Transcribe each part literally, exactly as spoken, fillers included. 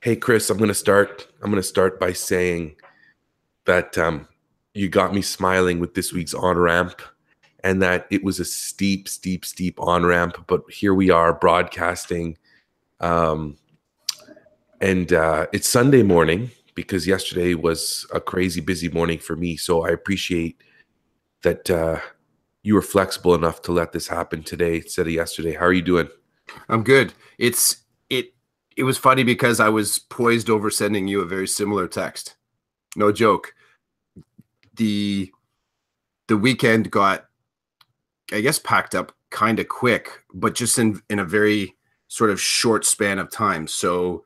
Hey, Chris, I'm gonna start. I'm gonna start by saying that um, you got me smiling with this week's on ramp, and that it was a steep, steep, steep on ramp. But here we are broadcasting, um, and uh, it's Sunday morning because yesterday was a crazy busy morning for me. So I appreciate that uh, you were flexible enough to let this happen today instead of yesterday. How are you doing? I'm good. It's it it was funny because I was poised over sending you a very similar text. No joke. The the weekend got, I guess, packed up kind of quick, but just in in a very sort of short span of time. So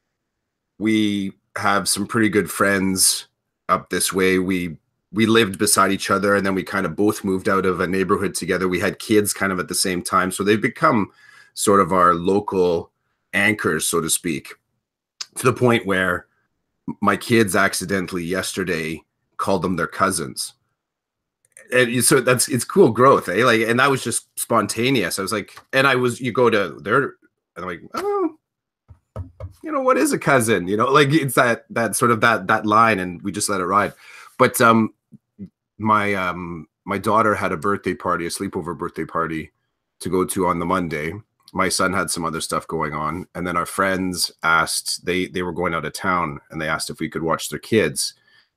we have some pretty good friends up this way. We we lived beside each other, and then we kind of both moved out of a neighborhood together. We had kids kind of at the same time. So they've become sort of our local anchors, so to speak, to the point where my kids accidentally yesterday called them their cousins. And so that's it's cool growth, eh? Like, and that was just spontaneous. I was like, and I was, you go to their, and I'm like, oh, you know, what is a cousin? You know, like it's that that sort of that that line, and we just let it ride. But um, my um my daughter had a birthday party, a sleepover birthday party to go to on the Monday. My son had some other stuff going on, and then our friends asked, they they were going out of town, and they asked if we could watch their kids.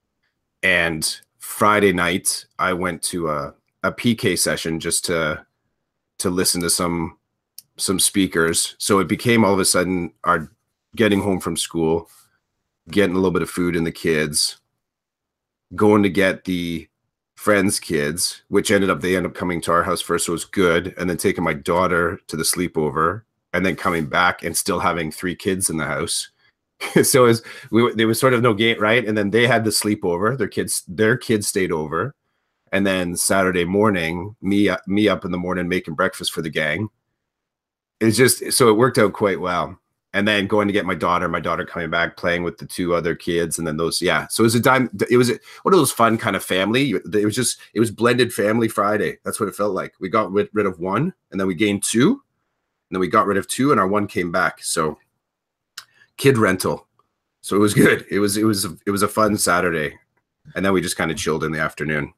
And Friday night I went to a, a P K session just to to listen to some some speakers. So it became all of a sudden our getting home from school, getting a little bit of food in the kids, going to get the friends' kids, which ended up, they ended up coming to our house first, so it was good, and then taking my daughter to the sleepover, and then coming back and still having three kids in the house. So it was, we, there was sort of no game, right? And then they had the sleepover. Their kids, their kids stayed over, and then Saturday morning, me me up in the morning making breakfast for the gang. It's just, so it worked out quite well. And then going to get my daughter, my daughter coming back, playing with the two other kids, and then those, yeah. So it was a time. It was one of those fun kind of family. It was just, it was blended family Friday. That's what it felt like. We got rid, rid of one, and then we gained two, and then we got rid of two, and our one came back. So kid rental. So it was good. It was it was it was a fun Saturday, and then we just kind of chilled in the afternoon.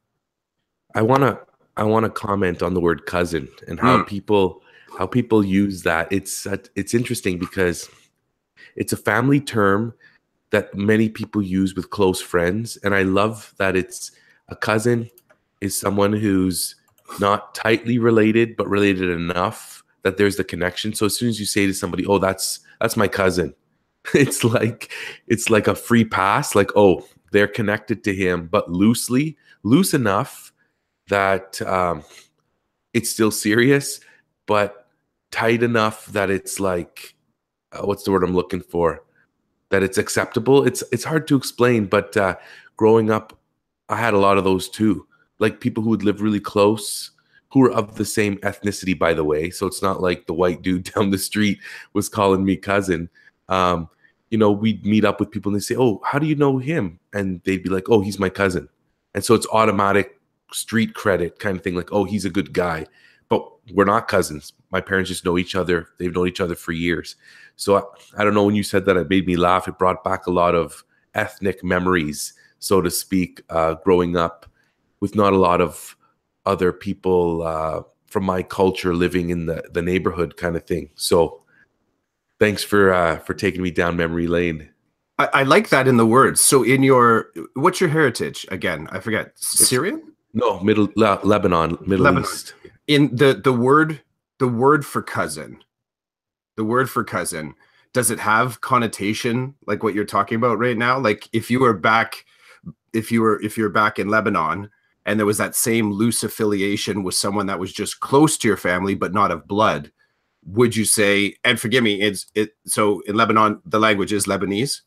I wanna I wanna comment on the word cousin and how Mm. people how people use that. It's it's interesting because it's a family term that many people use with close friends, and I love that it's a cousin is someone who's not tightly related but related enough that there's the connection. So as soon as you say to somebody, "Oh, that's that's my cousin," it's like it's like a free pass. Like, oh, they're connected to him, but loosely, loose enough that um, it's still serious, but tight enough that it's like, uh, what's the word I'm looking for? That it's acceptable. It's it's hard to explain, but uh, growing up, I had a lot of those too. Like people who would live really close, who were of the same ethnicity, by the way. So it's not like the white dude down the street was calling me cousin. Um, you know, we'd meet up with people and they say, "Oh, how do you know him?" And they'd be like, "Oh, he's my cousin." And so it's automatic street credit kind of thing, like, "Oh, he's a good guy." But we're not cousins. My parents just know each other. They've known each other for years. So I, I don't know, when you said that, it made me laugh. It brought back a lot of ethnic memories, so to speak, uh, growing up with not a lot of other people uh, from my culture living in the, the neighborhood kind of thing. So thanks for uh, for taking me down memory lane. I, I like that in the words. So in your, what's your heritage again? I forget. It's, Syrian? no, Middle Le- Lebanon, Middle Lebanon. East. In the the word the word for cousin, the word for cousin, does it have connotation like what you're talking about right now? Like if you were back, if you were if you're back in Lebanon and there was that same loose affiliation with someone that was just close to your family but not of blood, would you say, and forgive me, it's it so in Lebanon the language is Lebanese?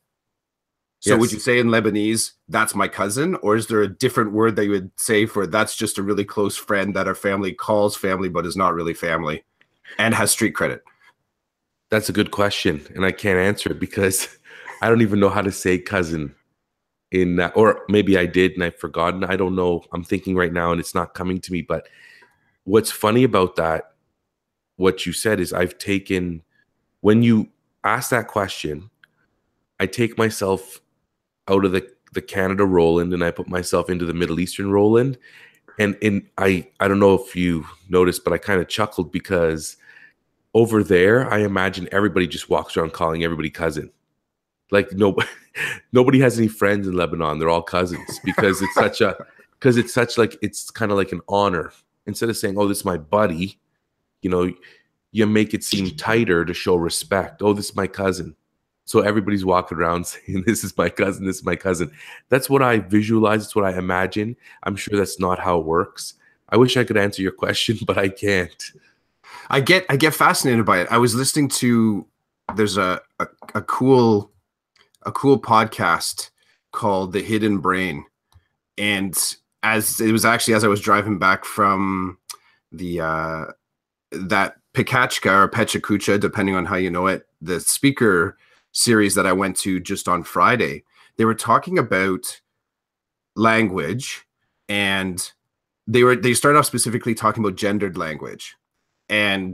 So would Yes. you say in Lebanese, that's my cousin? Or is there a different word that you would say for that's just a really close friend that our family calls family, but is not really family and has street credit? That's a good question, and I can't answer it because I don't even know how to say cousin in that, or maybe I did and I've forgotten. I don't know. I'm thinking right now and it's not coming to me. But what's funny about that, what you said is I've taken, when you ask that question, I take myself out of the, the Canada Roland and I put myself into the Middle Eastern Roland. And in I I don't know if you noticed, but I kind of chuckled because over there, I imagine everybody just walks around calling everybody cousin. Like nobody nobody has any friends in Lebanon. They're all cousins because it's such a because it's such like it's kind of like an honor. Instead of saying, "Oh, this is my buddy," you know, you make it seem tighter to show respect. "Oh, this is my cousin." So everybody's walking around saying, "This is my cousin, this is my cousin." That's what I visualize. It's what I imagine. I'm sure that's not how it works. I wish I could answer your question, but I can't. I get I get fascinated by it. I was listening to there's a a, a cool a cool podcast called The Hidden Brain. And as it was actually as I was driving back from the uh, that Pekachka or Pechakucha, depending on how you know it, the speaker series that I went to just on Friday, they were talking about language, and they were they started off specifically talking about gendered language. And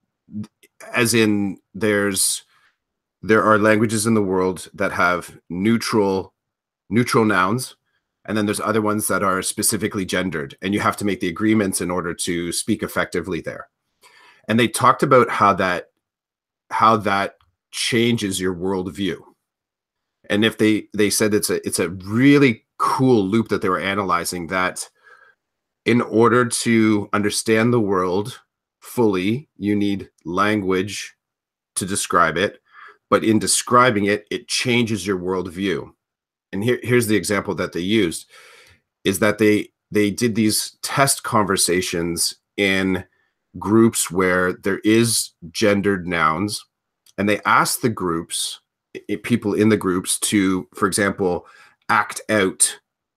as in there's there are languages in the world that have neutral neutral nouns, and then there's other ones that are specifically gendered, and you have to make the agreements in order to speak effectively there. And they talked about how that how that changes your worldview. And if they they said it's a it's a really cool loop that they were analyzing, that in order to understand the world fully, you need language to describe it, but in describing it, it changes your worldview. And here, here's the example that they used, is that they they did these test conversations in groups where there is gendered nouns, and they asked the groups, people in the groups to, for example, act out,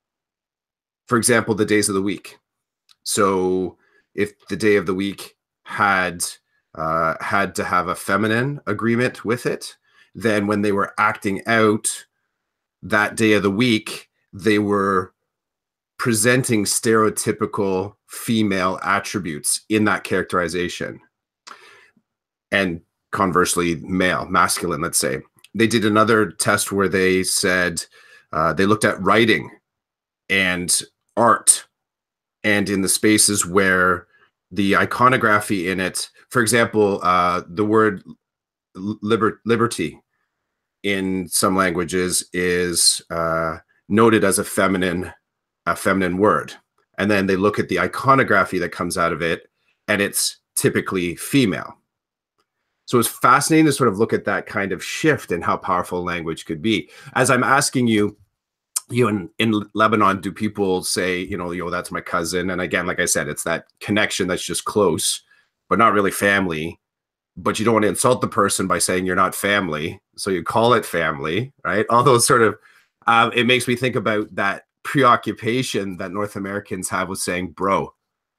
for example, the days of the week. So if the day of the week had uh, had to have a feminine agreement with it, then when they were acting out that day of the week, they were presenting stereotypical female attributes in that characterization. And conversely, male, masculine, let's say. They did another test where they said, uh, they looked at writing and art, and in the spaces where the iconography in it, for example, uh, the word liber liberty in some languages is uh, noted as a feminine, a feminine word. And then they look at the iconography that comes out of it, and it's typically female. So it's fascinating to sort of look at that kind of shift and how powerful language could be. As I'm asking you, you know, in, in Lebanon, do people say, you know, yo, that's my cousin? And again, like I said, it's that connection that's just close, but not really family. But you don't want to insult the person by saying you're not family, so you call it family, right? All those sort of, um, it makes me think about that preoccupation that North Americans have with saying bro.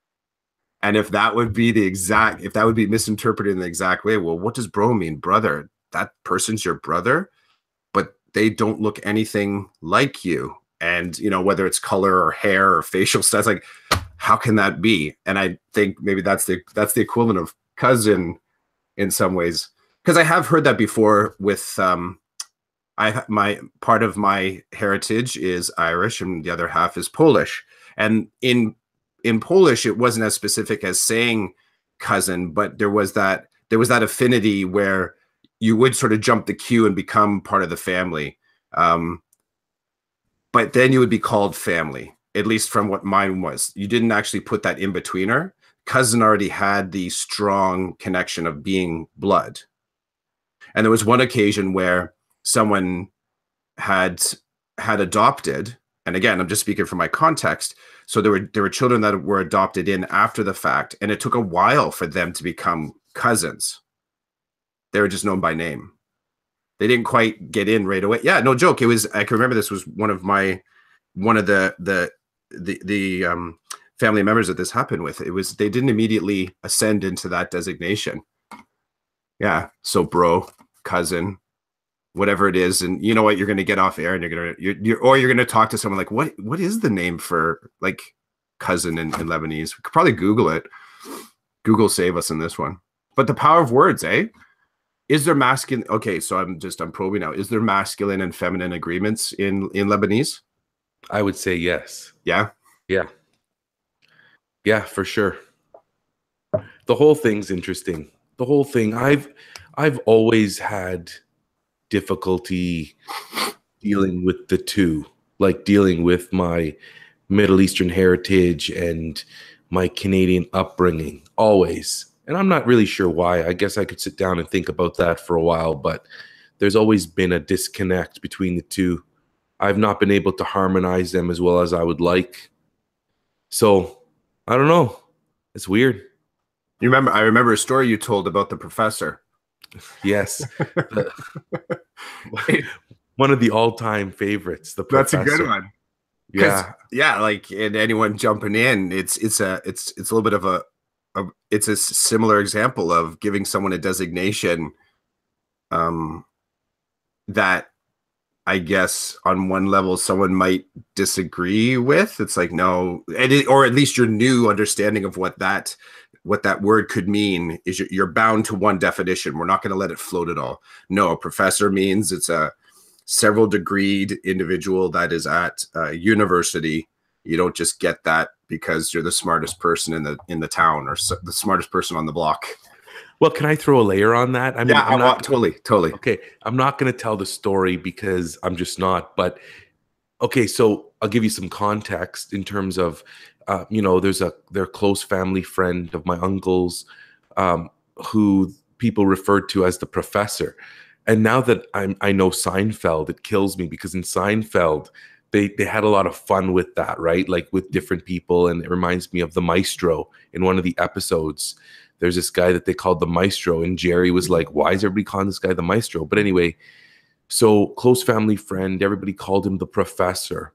And if that would be the exact, if that would be misinterpreted in the exact way, well, what does bro mean? Brother, that person's your brother, but they don't look anything like you. And, you know, whether it's color or hair or facial styles, like, how can that be? And I think maybe that's the, that's the equivalent of cousin in some ways. Because I have heard that before with, um, I, my, part of my heritage is Irish and the other half is Polish. And in, in Polish, it wasn't as specific as saying cousin, but there was that, there was that affinity where you would sort of jump the queue and become part of the family. Um, but then you would be called family, at least from what mine was. You didn't actually put that in betweener. Cousin already had the strong connection of being blood. And there was one occasion where someone had had adopted, and again, I'm just speaking from my context. So there were there were children that were adopted in after the fact, and it took a while for them to become cousins. They were just known by name. They didn't quite get in right away. Yeah, no joke. It was, I can remember this was one of my, one of the, the, the, the um, family members that this happened with. It was, they didn't immediately ascend into that designation. Yeah. So bro, cousin, whatever it is. And you know what, you're going to get off air and you're going to, you're, you're, or you're going to talk to someone like, what, what is the name for like cousin in, in Lebanese? We could probably Google it. Google save us in this one. But the power of words, eh? Is there masculine? Okay, so I'm just I'm probing now. Is there masculine and feminine agreements in in Lebanese? I would say yes. Yeah. Yeah. Yeah, for sure. The whole thing's interesting. The whole thing. I've I've always had difficulty dealing with the two, like dealing with my Middle Eastern heritage and my Canadian upbringing, always. And I'm not really sure why. I guess I could sit down and think about that for a while, but there's always been a disconnect between the two. I've not been able to harmonize them as well as I would like. So I don't know. It's weird. You remember? I remember a story you told about the professor. Yes. The, one of the all-time favorites. The Professor. professor. That's a good one. Yeah. Yeah, like, and anyone jumping in, it's it's a it's it's a little bit of a, a it's a similar example of giving someone a designation um that I guess on one level someone might disagree with. It's like, no, and it, or at least your new understanding of what that what that word could mean is you're, you're bound to one definition. We're not going to let it float at all. No, a professor means it's a several degreed individual that is at a university. You don't just get that because you're the smartest person in the in the town or so, the smartest person on the block. Well, can I throw a layer on that? I mean, yeah, I'm not totally, totally. Okay, I'm not going to tell the story because I'm just not. But okay, so I'll give you some context in terms of, uh, you know, there's a their close family friend of my uncle's, um, who people referred to as the professor. And now that I'm, I know Seinfeld, it kills me because in Seinfeld, they they had a lot of fun with that, right? Like with different people, and it reminds me of the Maestro in one of the episodes. There's this guy that they called the Maestro, and Jerry was like, why is everybody calling this guy the Maestro? But anyway, so close family friend, everybody called him the professor.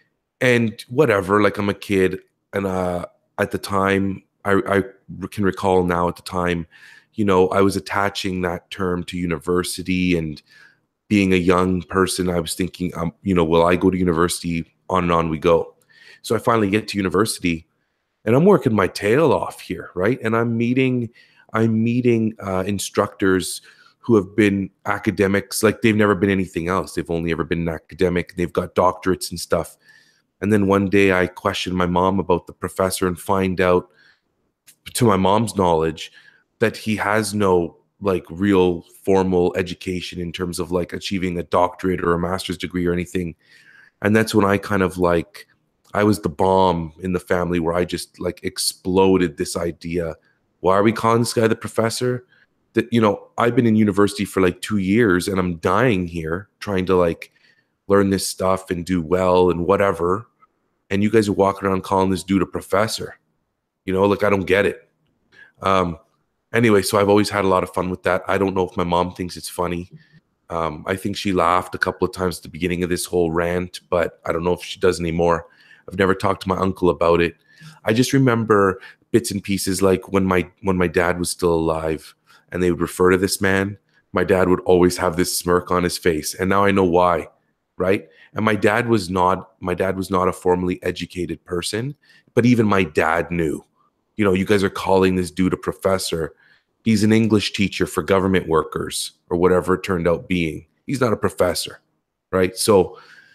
And whatever, like I'm a kid, and uh, at the time, I, I can recall now at the time, you know, I was attaching that term to university, and being a young person, I was thinking, um, you know, will I go to university? On and on we go. So I finally get to university, and I'm working my tail off here, right? And I'm meeting, I'm meeting uh, instructors who have been academics, like they've never been anything else. They've only ever been an academic. They've got doctorates and stuff. And then one day I questioned my mom about the professor and find out, to my mom's knowledge, that he has no like real formal education in terms of like achieving a doctorate or a master's degree or anything. And that's when I kind of like, I was the bomb in the family where I just like exploded this idea. Why are we calling this guy the professor? That, you know, I've been in university for like two years and I'm dying here trying to like learn this stuff and do well and whatever. And you guys are walking around calling this dude a professor. You know, like I don't get it. Um, anyway, so I've always had a lot of fun with that. I don't know if my mom thinks it's funny. Um, I think she laughed a couple of times at the beginning of this whole rant, but I don't know if she does anymore. I've never talked to my uncle about it. I just remember bits and pieces, like when my when my dad was still alive and they would refer to this man, my dad would always have this smirk on his face. And now I know why, right? And my dad was not my dad was not a formally educated person, but even my dad knew. You know, you guys are calling this dude a professor. He's an English teacher for government workers or whatever it turned out being. He's not a professor, right? So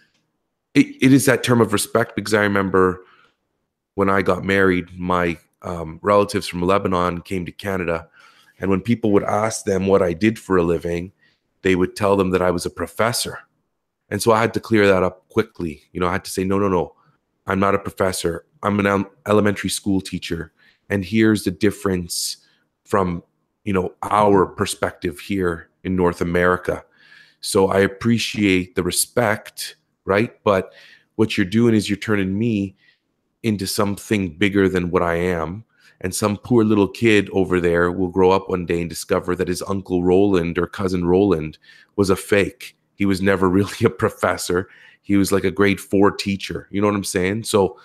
it, it is that term of respect, because I remember when I got married, my um, relatives from Lebanon came to Canada. And when people would ask them what I did for a living, they would tell them that I was a professor. And so I had to clear that up quickly. You know, I had to say, no, no, no, I'm not a professor. I'm an elementary school teacher. And here's the difference from, you know, our perspective here in North America. So I appreciate the respect, right? But what you're doing is you're turning me into something bigger than what I am. And some poor little kid over there will grow up one day and discover that his uncle Roland or cousin Roland was a fake. He was never really a professor. He was like a grade four teacher. You know what I'm saying? So,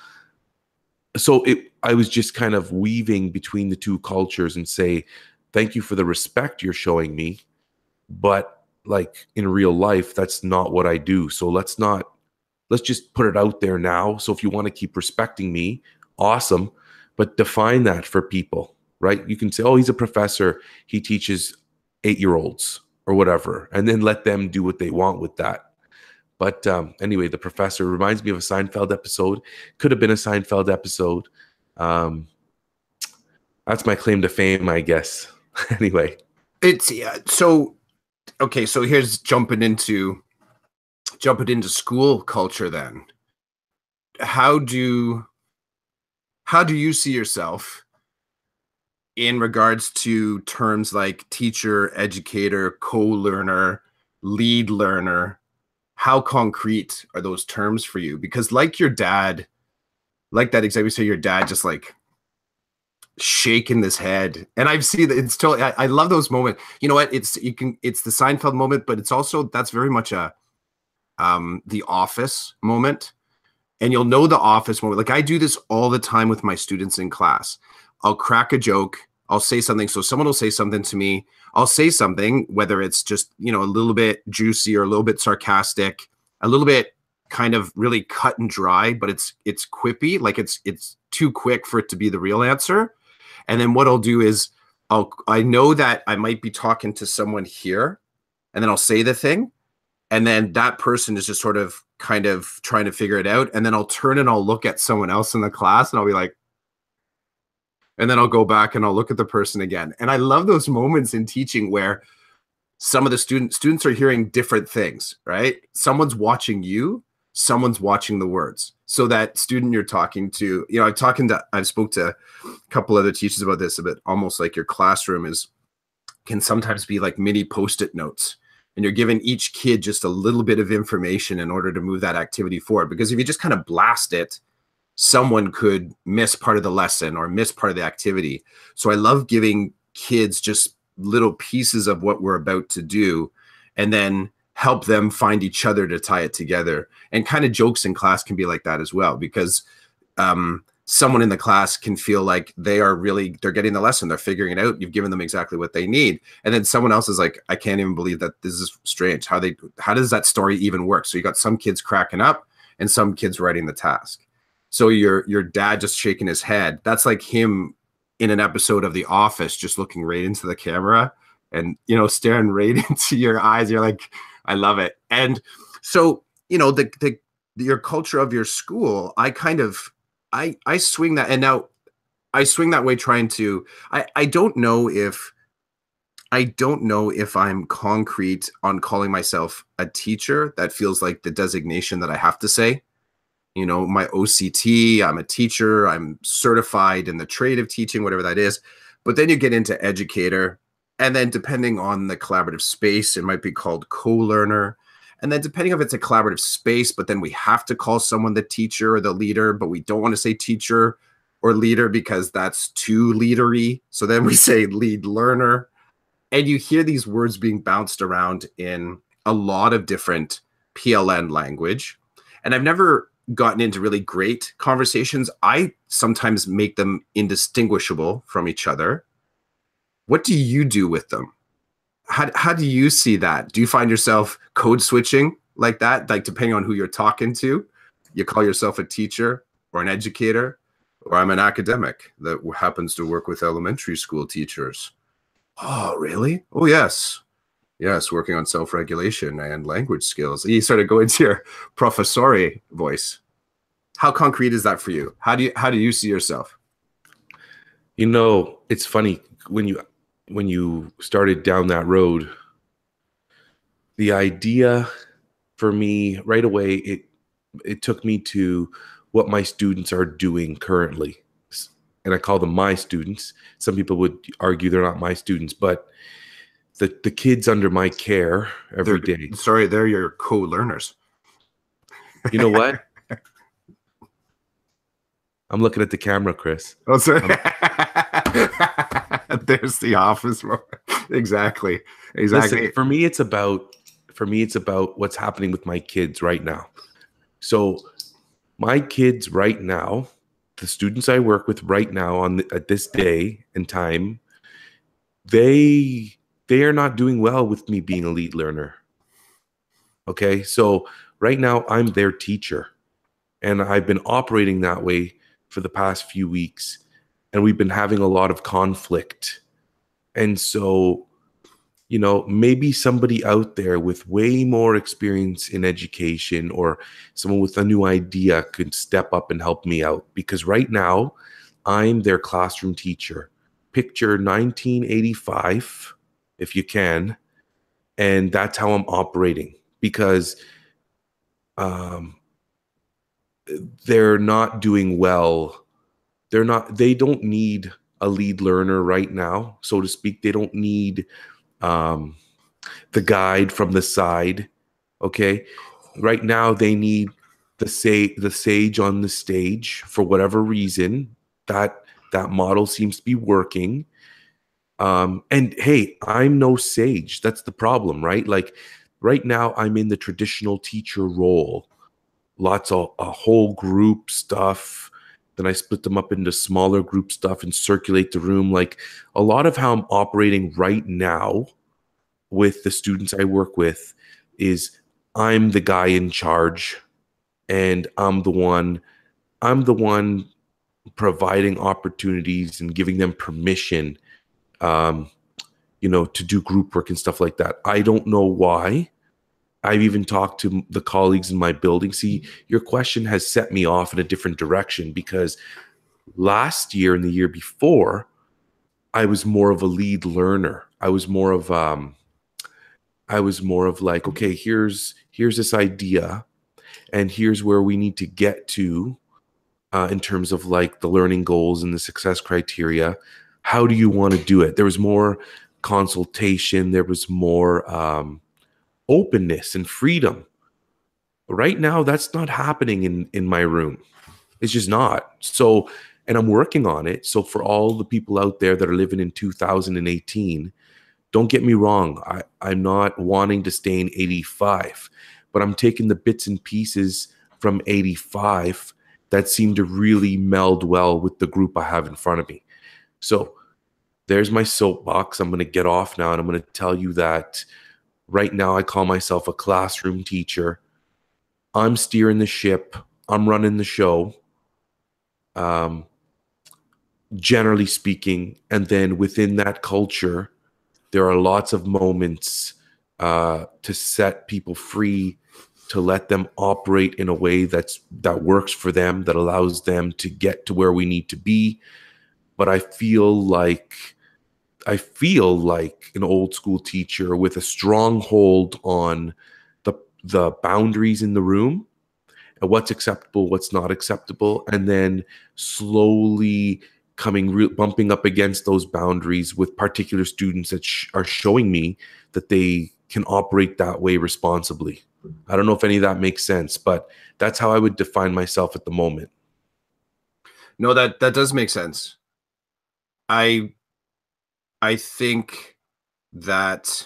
so it, I was just kind of weaving between the two cultures and say, thank you for the respect you're showing me. But like in real life, that's not what I do. So let's not, let's just put it out there now. So if you want to keep respecting me, awesome. But define that for people, right? You can say, oh, he's a professor. He teaches eight-year-olds or whatever, and then let them do what they want with that. But um, anyway, the professor reminds me of a Seinfeld episode. Could have been a Seinfeld episode. Um, that's my claim to fame, I guess. Anyway. It's yeah. So, okay. So here's jumping into jumping into school culture then. How do how do you see yourself in regards to terms like teacher, educator, co-learner, lead learner? How concrete are those terms for you? Because like your dad, like that example, say your dad just like shaking his head, and I've seen that. It's totally, I, I love those moments. You know what? It's, you can, it's the Seinfeld moment, but it's also, that's very much a, um, the Office moment. And you'll know the Office moment. Like I do this all the time with my students in class. I'll crack a joke. I'll say something. So someone will say something to me. I'll say something, whether it's just, you know, a little bit juicy or a little bit sarcastic, a little bit kind of really cut and dry, but it's, it's quippy. Like it's, it's too quick for it to be the real answer. And then what I'll do is I'll, I know that I might be talking to someone here, and then I'll say the thing. And then that person is just sort of kind of trying to figure it out. And then I'll turn and I'll look at someone else in the class and I'll be like, and then I'll go back and I'll look at the person again. And I love those moments in teaching where some of the students, students are hearing different things, right? Someone's watching you, someone's watching the words. So that student you're talking to, you know, I'm talking to, I've spoke to a couple other teachers about this, a bit almost like your classroom is, can sometimes be like mini Post-it notes. And you're giving each kid just a little bit of information in order to move that activity forward. Because if you just kind of blast it, someone could miss part of the lesson or miss part of the activity. So I love giving kids just little pieces of what we're about to do, and then help them find each other to tie it together. And kind of jokes in class can be like that as well, because um, someone in the class can feel like they are really, they're getting the lesson, they're figuring it out, you've given them exactly what they need. And then someone else is like, I can't even believe that this is strange. How they, how does that story even work? So you got some kids cracking up and some kids writing the task. So your, your dad just shaking his head, that's like him in an episode of The Office, just looking right into the camera and, you know, staring right into your eyes. You're like, I love it. And so, you know, the, the, your culture of your school, I kind of, I, I swing that. And now I swing that way trying to, I, I don't know if, I don't know if I'm concrete on calling myself a teacher. That feels like the designation that I have to say. You know, my O C T, I'm a teacher, I'm certified in the trade of teaching, whatever that is. But then you get into educator, and then depending on the collaborative space, it might be called co-learner. And then depending if it's a collaborative space, but then we have to call someone the teacher or the leader, but we don't want to say teacher or leader because that's too leadery. So then we say lead learner. And you hear these words being bounced around in a lot of different P L N language. And I've never gotten into really great conversations. I sometimes make them indistinguishable from each other. What do you do with them? How, how do you see that? Do you find yourself code switching like that? Like depending on who you're talking to, you call yourself a teacher or an educator, or I'm an academic that happens to work with elementary school teachers. Oh, really? Oh, yes. Yes, working on self-regulation and language skills. You sort of go into your professore voice. How concrete is that for you? How do you how do you see yourself? You know, it's funny when you when you started down that road. The idea for me right away, it it took me to what my students are doing currently. And I call them my students. Some people would argue they're not my students, but the, the kids under my care every they're, day. Sorry, they're your co-learners. You know what? I'm looking at the camera, Chris. Oh, sorry. There's the Office. Exactly. Exactly. Listen, for me, it's about for me, it's about what's happening with my kids right now. So my kids right now, the students I work with right now on the, at this day and time, they they are not doing well with me being a lead learner. Okay, so right now I'm their teacher, and I've been operating that way for the past few weeks, and we've been having a lot of conflict. And so you know, maybe somebody out there with way more experience in education or someone with a new idea could step up and help me out. Because right now, I'm their classroom teacher. Picture nineteen eighty-five, if you can, and that's how I'm operating. Because um, they're not doing well. They're not. They don't need a lead learner right now, so to speak. They don't need um, the guide from the side. Okay, right now they need the say the sage on the stage for whatever reason. That that model seems to be working. Um, and hey, I'm no sage. That's the problem, right? Like right now, I'm in the traditional teacher role. Lots of a whole group stuff. Then I split them up into smaller group stuff and circulate the room. Like a lot of how I'm operating right now with the students I work with is I'm the guy in charge, and I'm the one, I'm the one providing opportunities and giving them permission, um, you know, to do group work and stuff like that. I don't know why. I've even talked to the colleagues in my building. See, your question has set me off in a different direction, because last year and the year before, I was more of a lead learner. I was more of, um, I was more of like, okay, here's here's this idea, and here's where we need to get to uh, in terms of like the learning goals and the success criteria. How do you want to do it? There was more consultation. There was more um, openness and freedom. Right now, that's not happening in in my room. It's just not. So, and I'm working on it. So for all the people out there that are living in two thousand eighteen, don't get me wrong. I, I'm not wanting to stay in eighty-five, but I'm taking the bits and pieces from eighty-five that seem to really meld well with the group I have in front of me. So there's my soapbox. I'm going to get off now, and I'm going to tell you that right now I call myself a classroom teacher. I'm steering the ship. I'm running the show, um, generally speaking. And then within that culture, there are lots of moments uh, to set people free, to let them operate in a way that's that works for them, that allows them to get to where we need to be. But I feel like I feel like an old school teacher with a strong hold on the the boundaries in the room and what's acceptable, what's not acceptable, and then slowly coming re- bumping up against those boundaries with particular students that sh- are showing me that they can operate that way responsibly. I don't know if any of that makes sense, but that's how I would define myself at the moment. No, that that does make sense. I I think that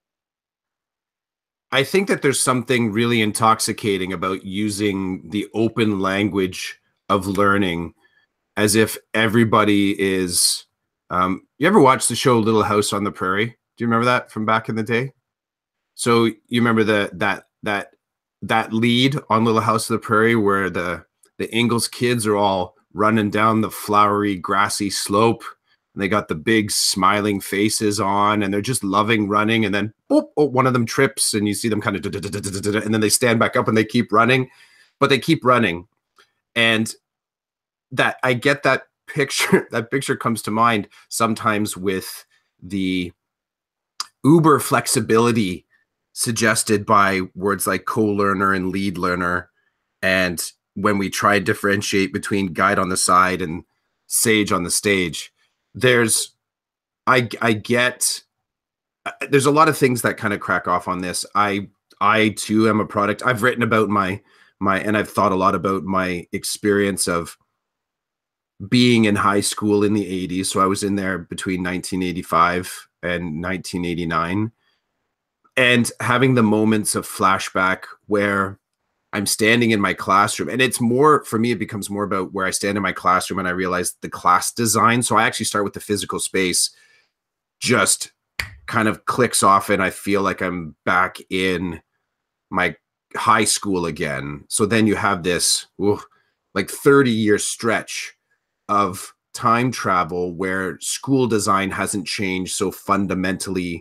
I think that there's something really intoxicating about using the open language of learning as if everybody is um, you ever watch the show Little House on the Prairie? Do you remember that from back in the day? So you remember the that that that lead on Little House on the Prairie where the the Ingalls kids are all running down the flowery grassy slope, and they got the big smiling faces on, and they're just loving running, and then boop, oh, one of them trips, and you see them kind of and then they stand back up and they keep running, but they keep running. And that I get that picture, that picture comes to mind sometimes with the uber flexibility suggested by words like co-learner and lead learner. And when we try to differentiate between guide on the side and sage on the stage, there's, I, I get, there's a lot of things that kind of crack off on this. I, I too am a product. I've written about my, my, and I've thought a lot about my experience of being in high school in the eighties. So I was in there between nineteen eighty-five and nineteen eighty-nine, and having the moments of flashback where I'm standing in my classroom, and it's more, for me, it becomes more about where I stand in my classroom and I realize the class design. So I actually start with the physical space, just kind of clicks off, and I feel like I'm back in my high school again. So then you have this ooh, like thirty year stretch of time travel where school design hasn't changed so fundamentally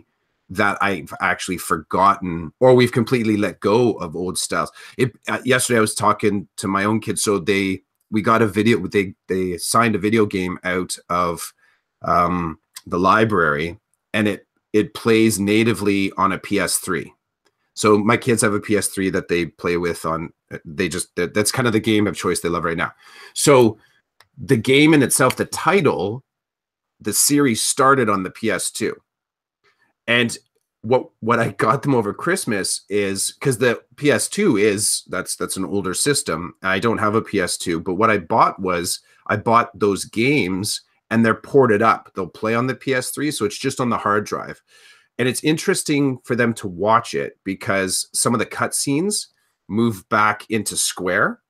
that I've actually forgotten, or we've completely let go of old styles. It, uh, yesterday I was talking to my own kids. So they, we got a video, they, they signed a video game out of um, the library, and it, it plays natively on a P S three. So my kids have a P S three that they play with on, they just, that, that's kind of the game of choice they love right now. So the game in itself, the title, the series started on the P S two. And what what I got them over Christmas is, because the P S two is, that's that's an older system. I don't have a P S two, but what I bought was, I bought those games and they're ported up. They'll play on the P S three, so it's just on the hard drive. And it's interesting for them to watch it because some of the cutscenes move back into square.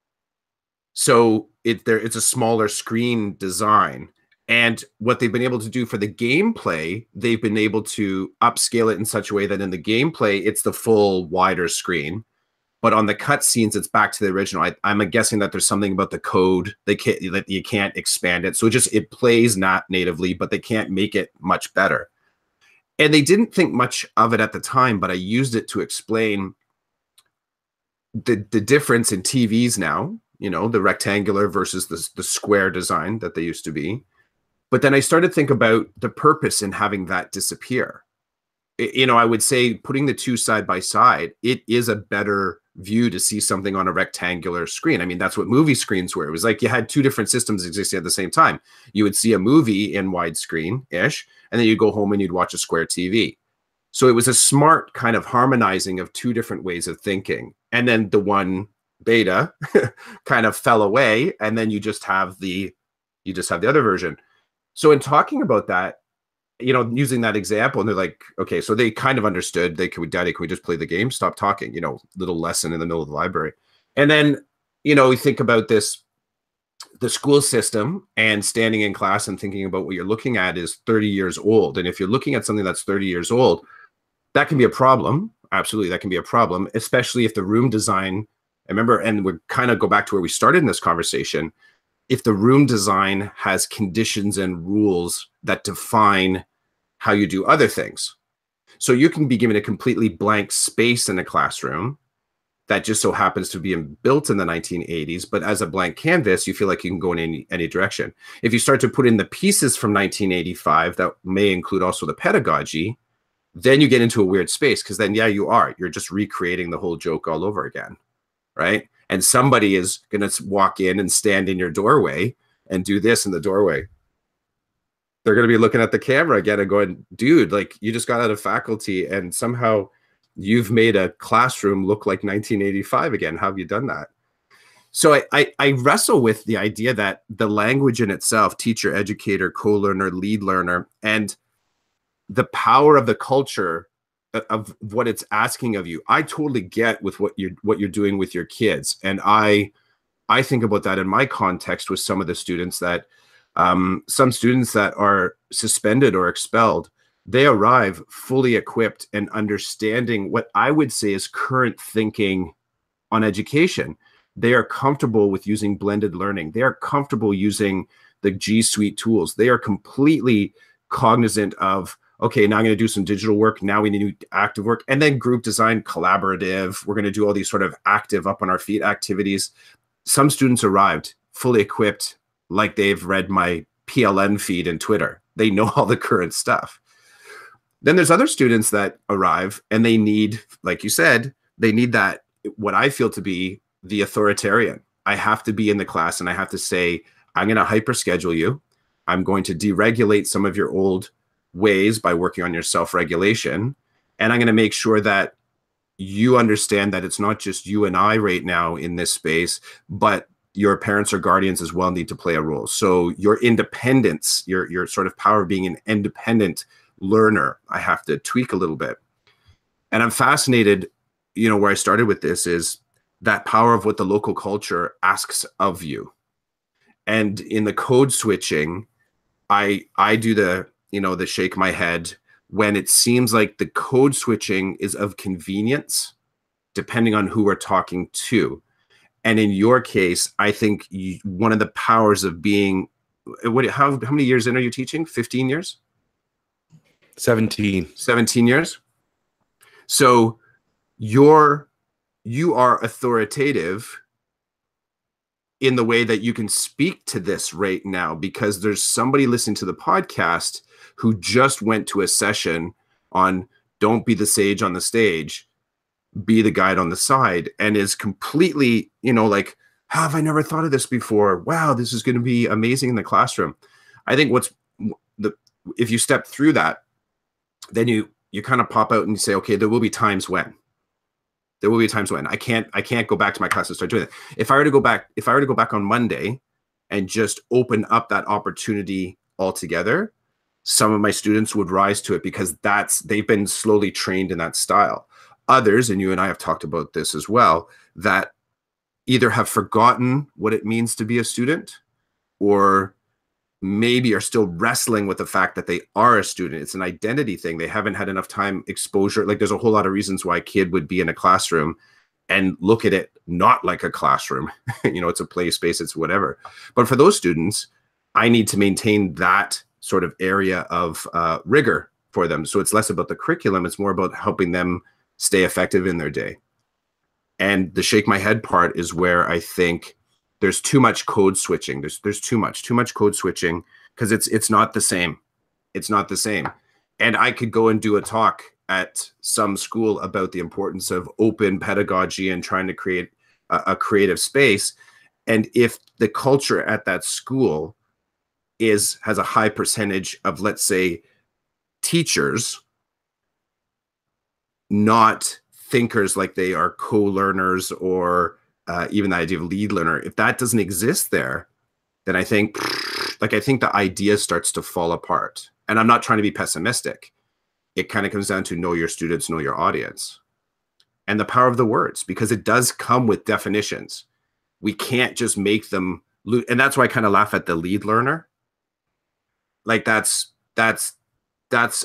So it there it's a smaller screen design. And what they've been able to do for the gameplay, they've been able to upscale it in such a way that in the gameplay, it's the full wider screen. But on the cutscenes, it's back to the original. I, I'm guessing that there's something about the code they can't, that you can't expand it. So it just, it plays not natively, but they can't make it much better. And they didn't think much of it at the time, but I used it to explain the, the difference in T Vs now, you know, the rectangular versus the, the square design that they used to be. But then I started to think about the purpose in having that disappear. It, you know, I would say putting the two side by side, it is a better view to see something on a rectangular screen. I mean, that's what movie screens were. It was like you had two different systems existing at the same time. You would see a movie in widescreen-ish, and then you'd go home and you'd watch a square T V. So it was a smart kind of harmonizing of two different ways of thinking. And then the one beta kind of fell away, and then you just have the, you just have the other version. So in talking about that, you know, using that example, and they're like, okay, so they kind of understood. They could, Daddy, can we just play the game? Stop talking, you know, little lesson in the middle of the library. And then, you know, we think about this, the school system, and standing in class and thinking about what you're looking at is thirty years old. And if you're looking at something that's thirty years old, that can be a problem. Absolutely, that can be a problem, especially if the room design, I remember, and we kind of go back to where we started in this conversation, if the room design has conditions and rules that define how you do other things. So you can be given a completely blank space in a classroom that just so happens to be built in the nineteen eighties, but as a blank canvas, you feel like you can go in any, any direction. If you start to put in the pieces from nineteen eighty-five, that may include also the pedagogy, then you get into a weird space, because then, yeah, you are. You're just recreating the whole joke all over again, right? And somebody is going to walk in and stand in your doorway and do this in the doorway. They're going to be looking at the camera again and going, dude, like, you just got out of faculty and somehow you've made a classroom look like nineteen eighty-five again. How have you done that? So I, I, I wrestle with the idea that the language in itself, teacher, educator, co-learner, lead learner, and the power of the culture of what it's asking of you, I totally get with what you're what you're doing with your kids. And I I think about that in my context with some of the students that um, some students that are suspended or expelled, they arrive fully equipped and understanding what I would say is current thinking on education. They are comfortable with using blended learning. They are comfortable using the G Suite tools. They are completely cognizant of, okay, now I'm going to do some digital work. Now we need to do active work. And then group design, collaborative. We're going to do all these sort of active, up on our feet activities. Some students arrived fully equipped, like they've read my P L N feed in Twitter. They know all the current stuff. Then there's other students that arrive and they need, like you said, they need that, what I feel to be the authoritarian. I have to be in the class and I have to say, I'm going to hyper schedule you. I'm going to deregulate some of your old ways by working on your self-regulation. And I'm going to make sure that you understand that it's not just you and I right now in this space, but your parents or guardians as well need to play a role. So your independence, your, your sort of power of being an independent learner, I have to tweak a little bit. And I'm fascinated, you know, where I started with this is that power of what the local culture asks of you. And in the code switching, I I do the, you know, the shake my head when it seems like the code switching is of convenience, depending on who we're talking to. And in your case, I think you, one of the powers of being, what, how, how many years in are you teaching? fifteen years? seventeen. seventeen years. So you're you are authoritative in the way that you can speak to this right now, because there's somebody listening to the podcast who just went to a session on don't be the sage on the stage, be the guide on the side, and is completely, you know, like, how have I never thought of this before? Wow, this is going to be amazing in the classroom. I think what's the, if you step through that, then you, you kind of pop out and you say, okay, there will be times when, there will be times when I can't, I can't go back to my class and start doing it. If I were to go back, if I were to go back on Monday and just open up that opportunity altogether, some of my students would rise to it, because that's, they've been slowly trained in that style. Others, and you and I have talked about this as well, that either have forgotten what it means to be a student, or maybe are still wrestling with the fact that they are a student. It's an identity thing. They haven't had enough time exposure. Like, there's a whole lot of reasons why a kid would be in a classroom and look at it not like a classroom. You know, it's a play space, it's whatever. But for those students, I need to maintain that sort of area of uh, rigor for them. So it's less about the curriculum. It's more about helping them stay effective in their day. And the shake my head part is where I think there's too much code switching. There's there's too much, too much code switching, because it's it's not the same. It's not the same. And I could go and do a talk at some school about the importance of open pedagogy and trying to create a, a creative space. And if the culture at that school is has a high percentage of, let's say, teachers, not thinkers, like they are co-learners, or uh, even the idea of lead learner, if that doesn't exist there, then I think, like, I think the idea starts to fall apart. And I'm not trying to be pessimistic. It kind of comes down to know your students, know your audience, and the power of the words, because it does come with definitions. We can't just make them, and that's why I kind of laugh at the lead learner. Like, that's, that's, that's,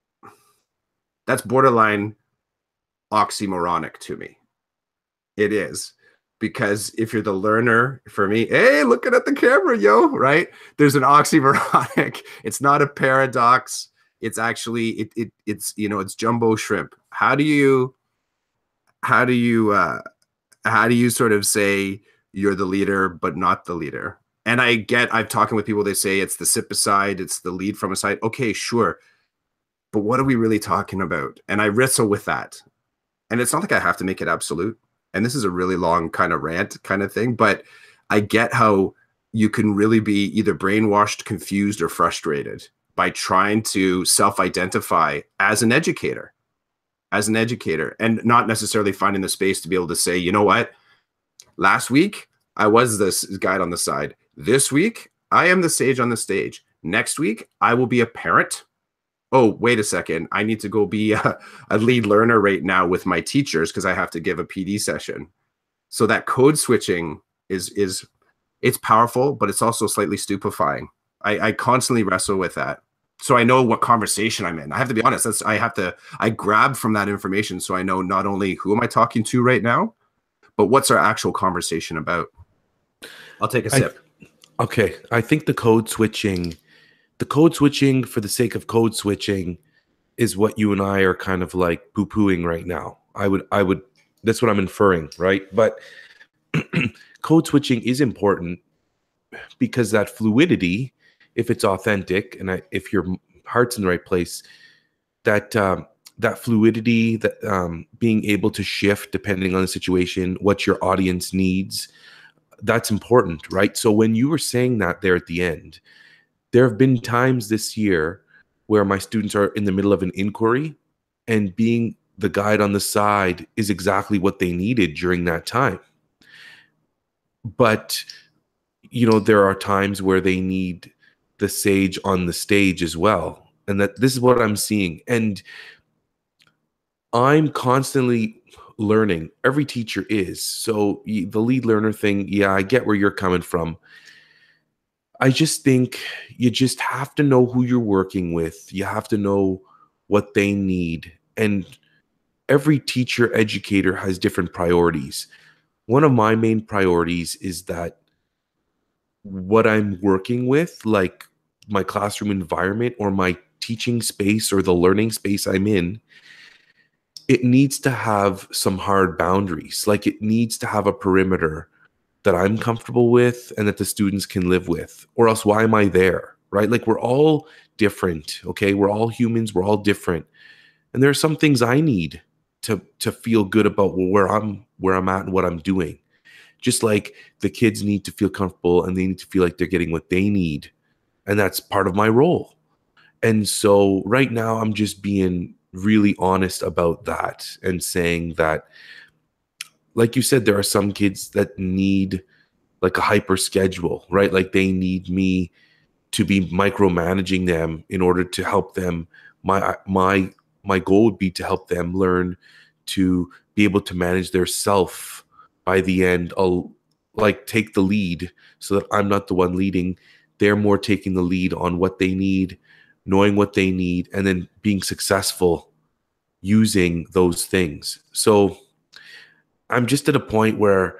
that's borderline oxymoronic to me. It is, because if you're the learner, for me, hey, looking at the camera, yo, right? There's an oxymoronic. It's not a paradox. It's actually, it, it, it's, you know, it's jumbo shrimp. How do you, how do you, uh, how do you sort of say you're the leader, but not the leader? And I get, I've talking with people, they say it's the sip aside, it's the lead from a side. Okay, sure. But what are we really talking about? And I wrestle with that. And it's not like I have to make it absolute. And this is a really long kind of rant kind of thing, but I get how you can really be either brainwashed, confused, or frustrated by trying to self-identify as an educator, as an educator, and not necessarily finding the space to be able to say, you know what, last week I was this guide on the side. This week, I am the sage on the stage. Next week, I will be a parent. Oh, wait a second. I need to go be a, a lead learner right now with my teachers because I have to give a P D session. So that code switching is, is it's powerful, but it's also slightly stupefying. I, I constantly wrestle with that. So I know what conversation I'm in. I have to be honest. That's, I have to, I grab from that information so I know not only who am I talking to right now, but what's our actual conversation about. I'll take a sip. I, okay. I think the code switching, the code switching for the sake of code switching is what you and I are kind of like poo-pooing right now. I would, I would, that's what I'm inferring, right? But code switching is important because that fluidity, if it's authentic and I, if your heart's in the right place, that um, that fluidity, that um, being able to shift depending on the situation, what your audience needs, that's important, right? So when you were saying that there at the end, there have been times this year where my students are in the middle of an inquiry and being the guide on the side is exactly what they needed during that time. But, you know, there are times where they need the sage on the stage as well. And that this is what I'm seeing. And I'm constantly learning. Every teacher is. So the lead learner thing, yeah, I get where you're coming from. I just think you just have to know who you're working with. You have to know what they need. And every teacher, educator has different priorities. One of my main priorities is that what I'm working with, like my classroom environment or my teaching space or the learning space I'm in, it needs to have some hard boundaries. Like it needs to have a perimeter that I'm comfortable with and that the students can live with, or else why am I there, right? Like we're all different, okay? We're all humans, we're all different. And there are some things I need to to feel good about where I'm where I'm at and what I'm doing. Just like the kids need to feel comfortable and they need to feel like they're getting what they need. And that's part of my role. And so right now I'm just being really honest about that and saying that, like you said, there are some kids that need like a hyper schedule, right? Like they need me to be micromanaging them in order to help them. My my my goal would be to help them learn to be able to manage their self by the end. I'll like take the lead so that I'm not the one leading. They're more taking the lead on what they need, knowing what they need, and then being successful using those things. So I'm just at a point where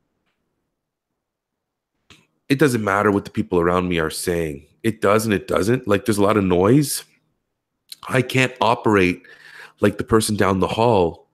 it doesn't matter what the people around me are saying. It does and it doesn't. Like there's a lot of noise. I can't operate like the person down the hall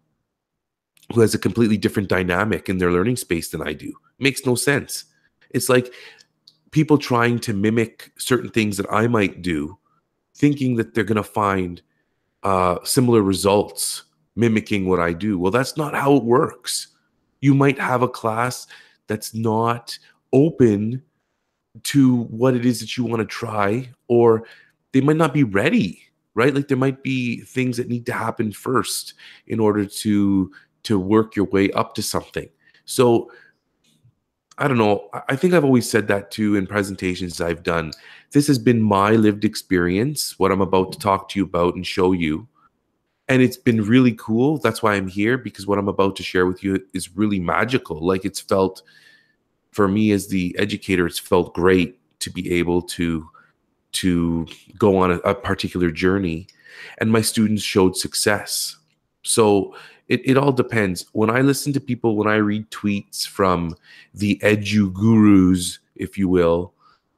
who has a completely different dynamic in their learning space than I do. It makes no sense. It's like people trying to mimic certain things that I might do, thinking that they're going to find uh, similar results mimicking what I do. Well, that's not how it works. You might have a class that's not open to what it is that you want to try, or they might not be ready, right? Like there might be things that need to happen first in order to to work your way up to something. So I don't know. I think I've always said that too in presentations I've done. This has been my lived experience, what I'm about to talk to you about and show you. And it's been really cool. That's why I'm here, because what I'm about to share with you is really magical. Like it's felt, for me as the educator, it's felt great to be able to, to go on a, a particular journey. And my students showed success. So it, it all depends. When I listen to people, when I read tweets from the edu gurus, if you will,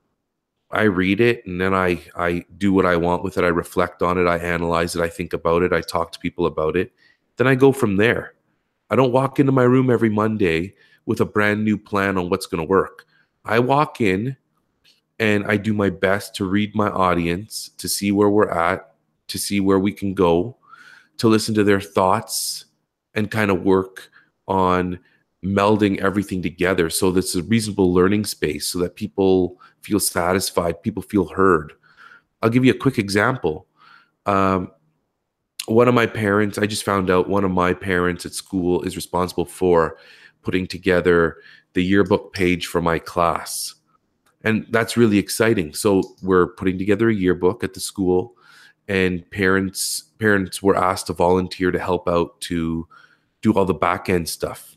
I read it and then I, I do what I want with it. I reflect on it. I analyze it. I think about it. I talk to people about it. Then I go from there. I don't walk into my room every Monday with a brand new plan on what's going to work. I walk in and I do my best to read my audience, to see where we're at, to see where we can go, to listen to their thoughts and kind of work on melding everything together so that's a reasonable learning space so that people feel satisfied, people feel heard. I'll give you a quick example. Um, one of my parents, I just found out one of my parents at school is responsible for putting together the yearbook page for my class. And that's really exciting. So we're putting together a yearbook at the school, and parents parents were asked to volunteer to help out to do all the back end stuff.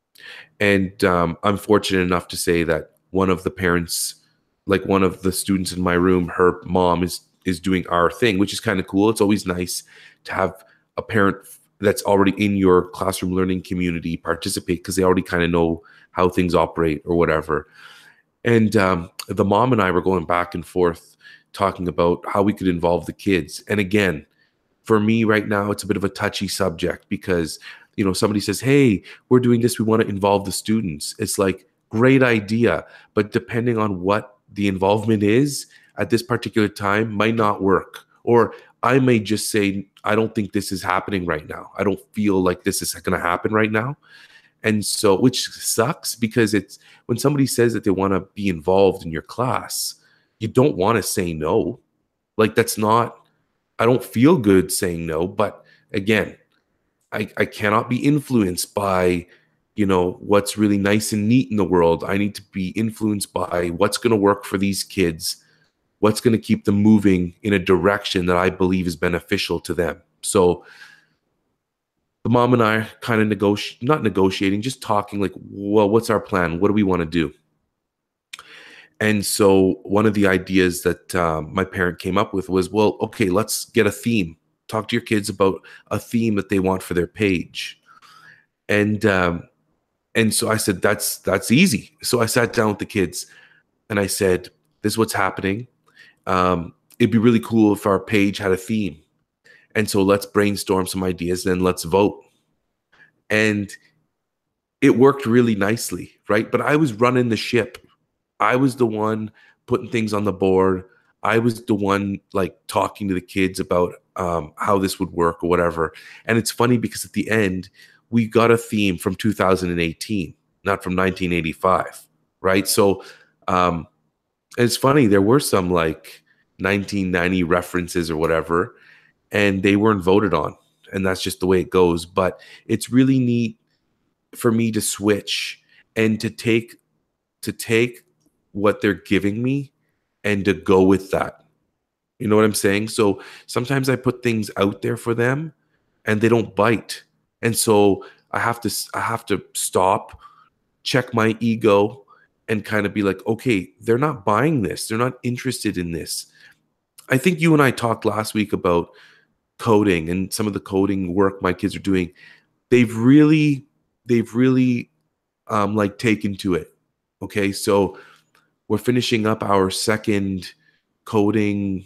And um, I'm fortunate enough to say that one of the parents, like one of the students in my room, her mom is is doing our thing, which is kind of cool. It's always nice to have a parent that's already in your classroom learning community participate, because they already kind of know how things operate or whatever. And um, the mom and I were going back and forth talking about how we could involve the kids. And again, for me right now, it's a bit of a touchy subject because, you know, somebody says, hey, we're doing this, we want to involve the students. It's like, great idea. But depending on what the involvement is at this particular time might not work. Or I may just say, I don't think this is happening right now. I don't feel like this is going to happen right now. And so, which sucks, because it's when somebody says that they want to be involved in your class, you don't want to say no. Like that's not, I don't feel good saying no. But again, I, I cannot be influenced by, you know, what's really nice and neat in the world. I need to be influenced by what's going to work for these kids, what's going to keep them moving in a direction that I believe is beneficial to them. So the mom and I are kind of negotiating, not negotiating, just talking like, well, what's our plan? What do we want to do? And so one of the ideas that um, my parent came up with was, well, okay, let's get a theme. Talk to your kids about a theme that they want for their page. And um, and so I said, that's that's easy. So I sat down with the kids and I said, this is what's happening. Um, it'd be really cool if our page had a theme. And so let's brainstorm some ideas, then let's vote. And it worked really nicely, right? But I was running the ship. I was the one putting things on the board. I was the one like talking to the kids about um, how this would work or whatever. And it's funny because at the end, we got a theme from two thousand eighteen, not from nineteen eighty-five, right? So um, it's funny, there were some like nineteen ninety references or whatever, and they weren't voted on. And that's just the way it goes. But it's really neat for me to switch and to take to take what they're giving me and to go with that. You know what I'm saying? So sometimes I put things out there for them and they don't bite. And so I have to I have to stop, check my ego, and kind of be like, okay, they're not buying this. They're not interested in this. I think you and I talked last week about coding and some of the coding work my kids are doing. They've really, they've really um, like taken to it. Okay, so we're finishing up our second coding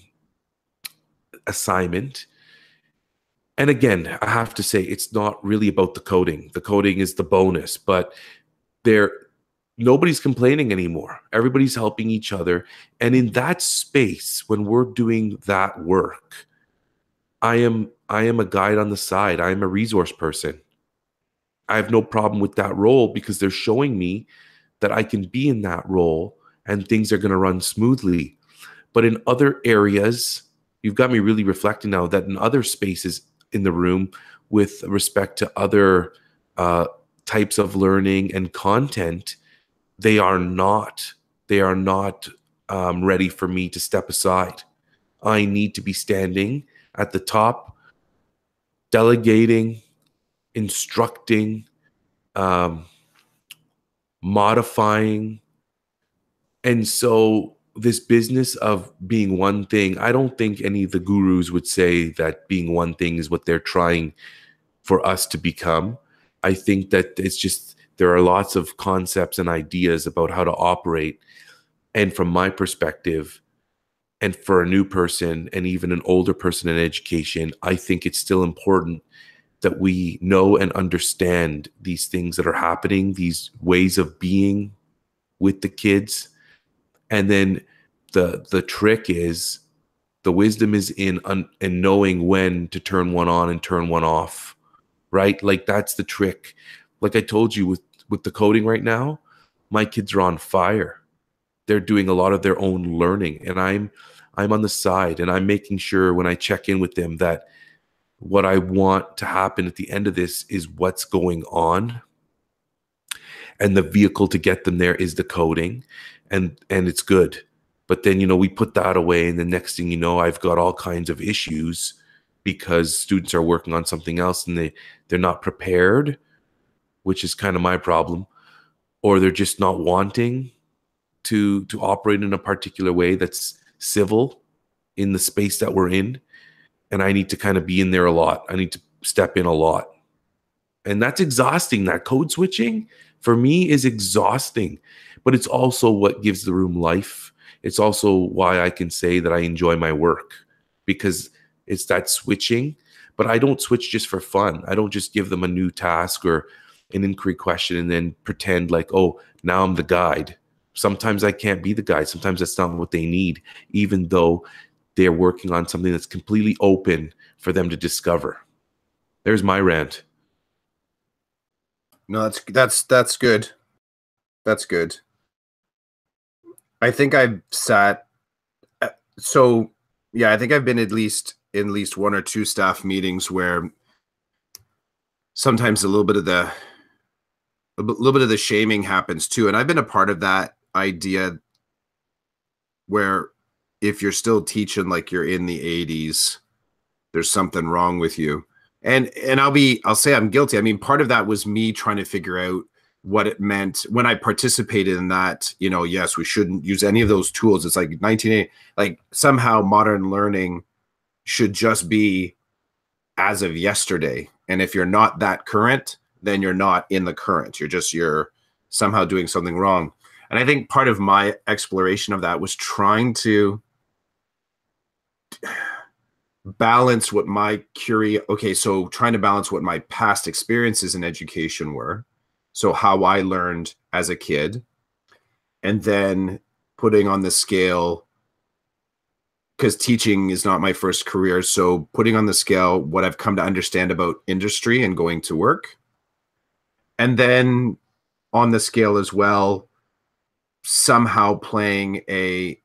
assignment. And again, I have to say, it's not really about the coding. The coding is the bonus, but they're nobody's complaining anymore. Everybody's helping each other. And in that space, when we're doing that work, I am I am a guide on the side. I am a resource person. I have no problem with that role because they're showing me that I can be in that role and things are going to run smoothly. But in other areas, you've got me really reflecting now that in other spaces in the room with respect to other uh, types of learning and content, they are not, they are not um, ready for me to step aside. I need to be standing at the top, delegating, instructing, um, modifying. And so this business of being one thing, I don't think any of the gurus would say that being one thing is what they're trying for us to become. I think that it's just, there are lots of concepts and ideas about how to operate. And from my perspective, and for a new person and even an older person in education, I think it's still important that we know and understand these things that are happening, these ways of being with the kids. And then the the trick is, the wisdom is in un, in knowing when to turn one on and turn one off, right? Like that's the trick. Like I told you with, with the coding right now, my kids are on fire. They're doing a lot of their own learning, and I'm I'm on the side, and I'm making sure when I check in with them that what I want to happen at the end of this is what's going on, and the vehicle to get them there is the coding, and and it's good. But then, you know, we put that away, and the next thing you know, I've got all kinds of issues because students are working on something else and they they're not prepared, which is kind of my problem, or they're just not wanting to to operate in a particular way that's civil in the space that we're in. And I need to kind of be in there a lot. I need to step in a lot. And that's exhausting. That code switching for me is exhausting, but it's also what gives the room life. It's also why I can say that I enjoy my work, because it's that switching. But I don't switch just for fun. I don't just give them a new task or an inquiry question and then pretend like, oh, now I'm the guide. Sometimes I can't be the guide. Sometimes that's not what they need, even though they're working on something that's completely open for them to discover. There's my rant. No, that's that's that's good. That's good. I think I've sat. So yeah, I think I've been at least in at least one or two staff meetings where sometimes a little bit of the a little bit of the shaming happens too, and I've been a part of that idea where if you're still teaching like you're in the eighties, there's something wrong with you. And and I'll be I'll say I'm guilty. I mean, part of that was me trying to figure out what it meant when I participated in that. You know, yes, we shouldn't use any of those tools. It's like nineteen eighty, like somehow modern learning should just be as of yesterday. And if you're not that current, then you're not in the current. You're just you're somehow doing something wrong. And I think part of my exploration of that was trying to balance what my curio okay so trying to balance what my past experiences in education were, so how I learned as a kid, and then putting on the scale, because teaching is not my first career, so putting on the scale what I've come to understand about industry and going to work, and then on the scale as well, somehow playing a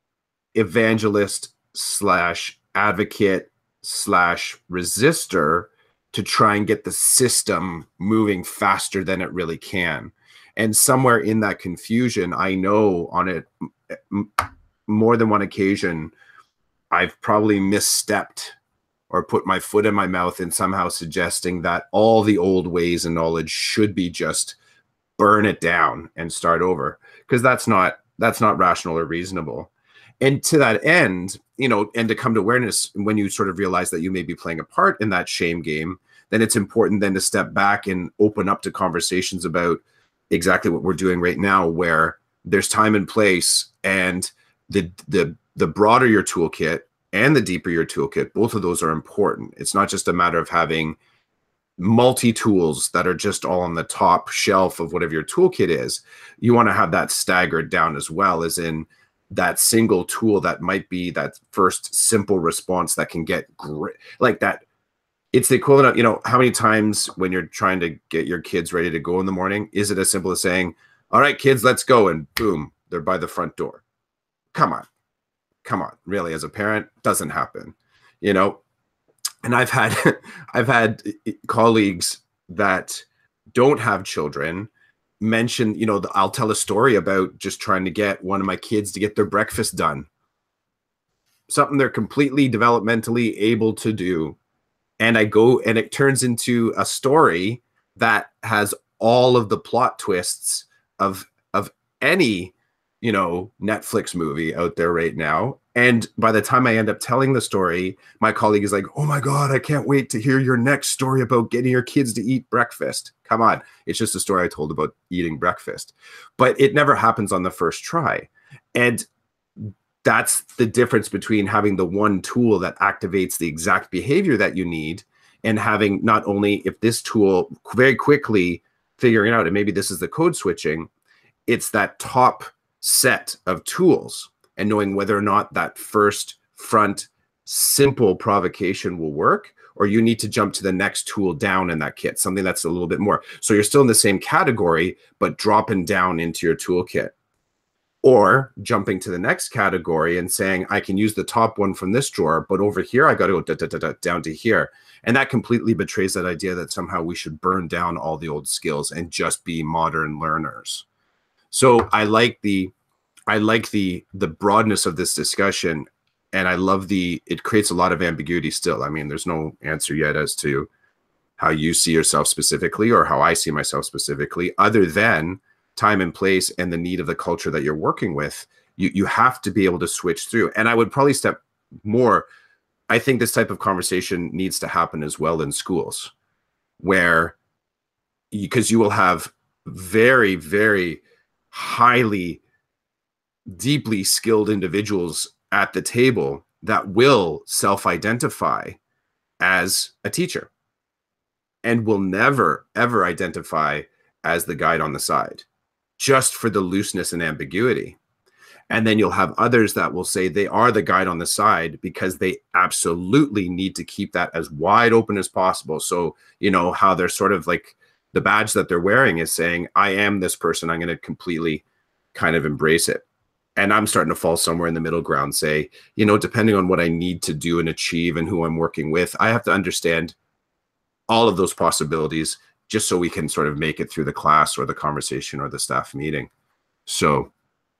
evangelist slash advocate slash resistor to try and get the system moving faster than it really can. And somewhere in that confusion, I know on it more than one occasion, I've probably misstepped or put my foot in my mouth in somehow suggesting that all the old ways and knowledge should be just burn it down and start over, because that's not that's not rational or reasonable. And to that end, you know, and to come to awareness when you sort of realize that you may be playing a part in that shame game, then it's important then to step back and open up to conversations about exactly what we're doing right now, where there's time and place, and the the the broader your toolkit and the deeper your toolkit, both of those are important. It's not just a matter of having multi-tools that are just all on the top shelf of whatever your toolkit is. You want to have that staggered down as well, as in that single tool that might be that first simple response that can get great, like that. It's the equivalent of, you know, how many times when you're trying to get your kids ready to go in the morning, is it as simple as saying, all right, kids, let's go, and boom, they're by the front door. Come on. Come on. Really, as a parent, doesn't happen, you know? And I've had, I've had colleagues that don't have children mention, you know, I'll tell a story about just trying to get one of my kids to get their breakfast done. Something they're completely developmentally able to do. And I go, and it turns into a story that has all of the plot twists of, of any, you know, Netflix movie out there right now. And by the time I end up telling the story, my colleague is like, oh my God, I can't wait to hear your next story about getting your kids to eat breakfast. Come on. It's just a story I told about eating breakfast. But it never happens on the first try. And that's the difference between having the one tool that activates the exact behavior that you need, and having not only if this tool very quickly figuring out, and maybe this is the code switching, it's that top set of tools and knowing whether or not that first front simple provocation will work, or you need to jump to the next tool down in that kit, something that's a little bit more. So you're still in the same category, but dropping down into your toolkit. Or jumping to the next category and saying, I can use the top one from this drawer, but over here, I got to go da, da, da, da, down to here. And that completely betrays that idea that somehow we should burn down all the old skills and just be modern learners. So I like the, I like the, the broadness of this discussion. And I love the, it creates a lot of ambiguity still. I mean, there's no answer yet as to how you see yourself specifically or how I see myself specifically, other than time and place and the need of the culture that you're working with. You, you have to be able to switch through. And I would probably step more. I think this type of conversation needs to happen as well in schools, where, because you will have very, very highly, deeply skilled individuals at the table that will self-identify as a teacher and will never, ever identify as the guide on the side, just for the looseness and ambiguity. And then you'll have others that will say they are the guide on the side because they absolutely need to keep that as wide open as possible. So, you know, how they're sort of like the badge that they're wearing is saying, I am this person. I'm going to completely kind of embrace it. And I'm starting to fall somewhere in the middle ground, say, you know, depending on what I need to do and achieve and who I'm working with, I have to understand all of those possibilities just so we can sort of make it through the class or the conversation or the staff meeting. So,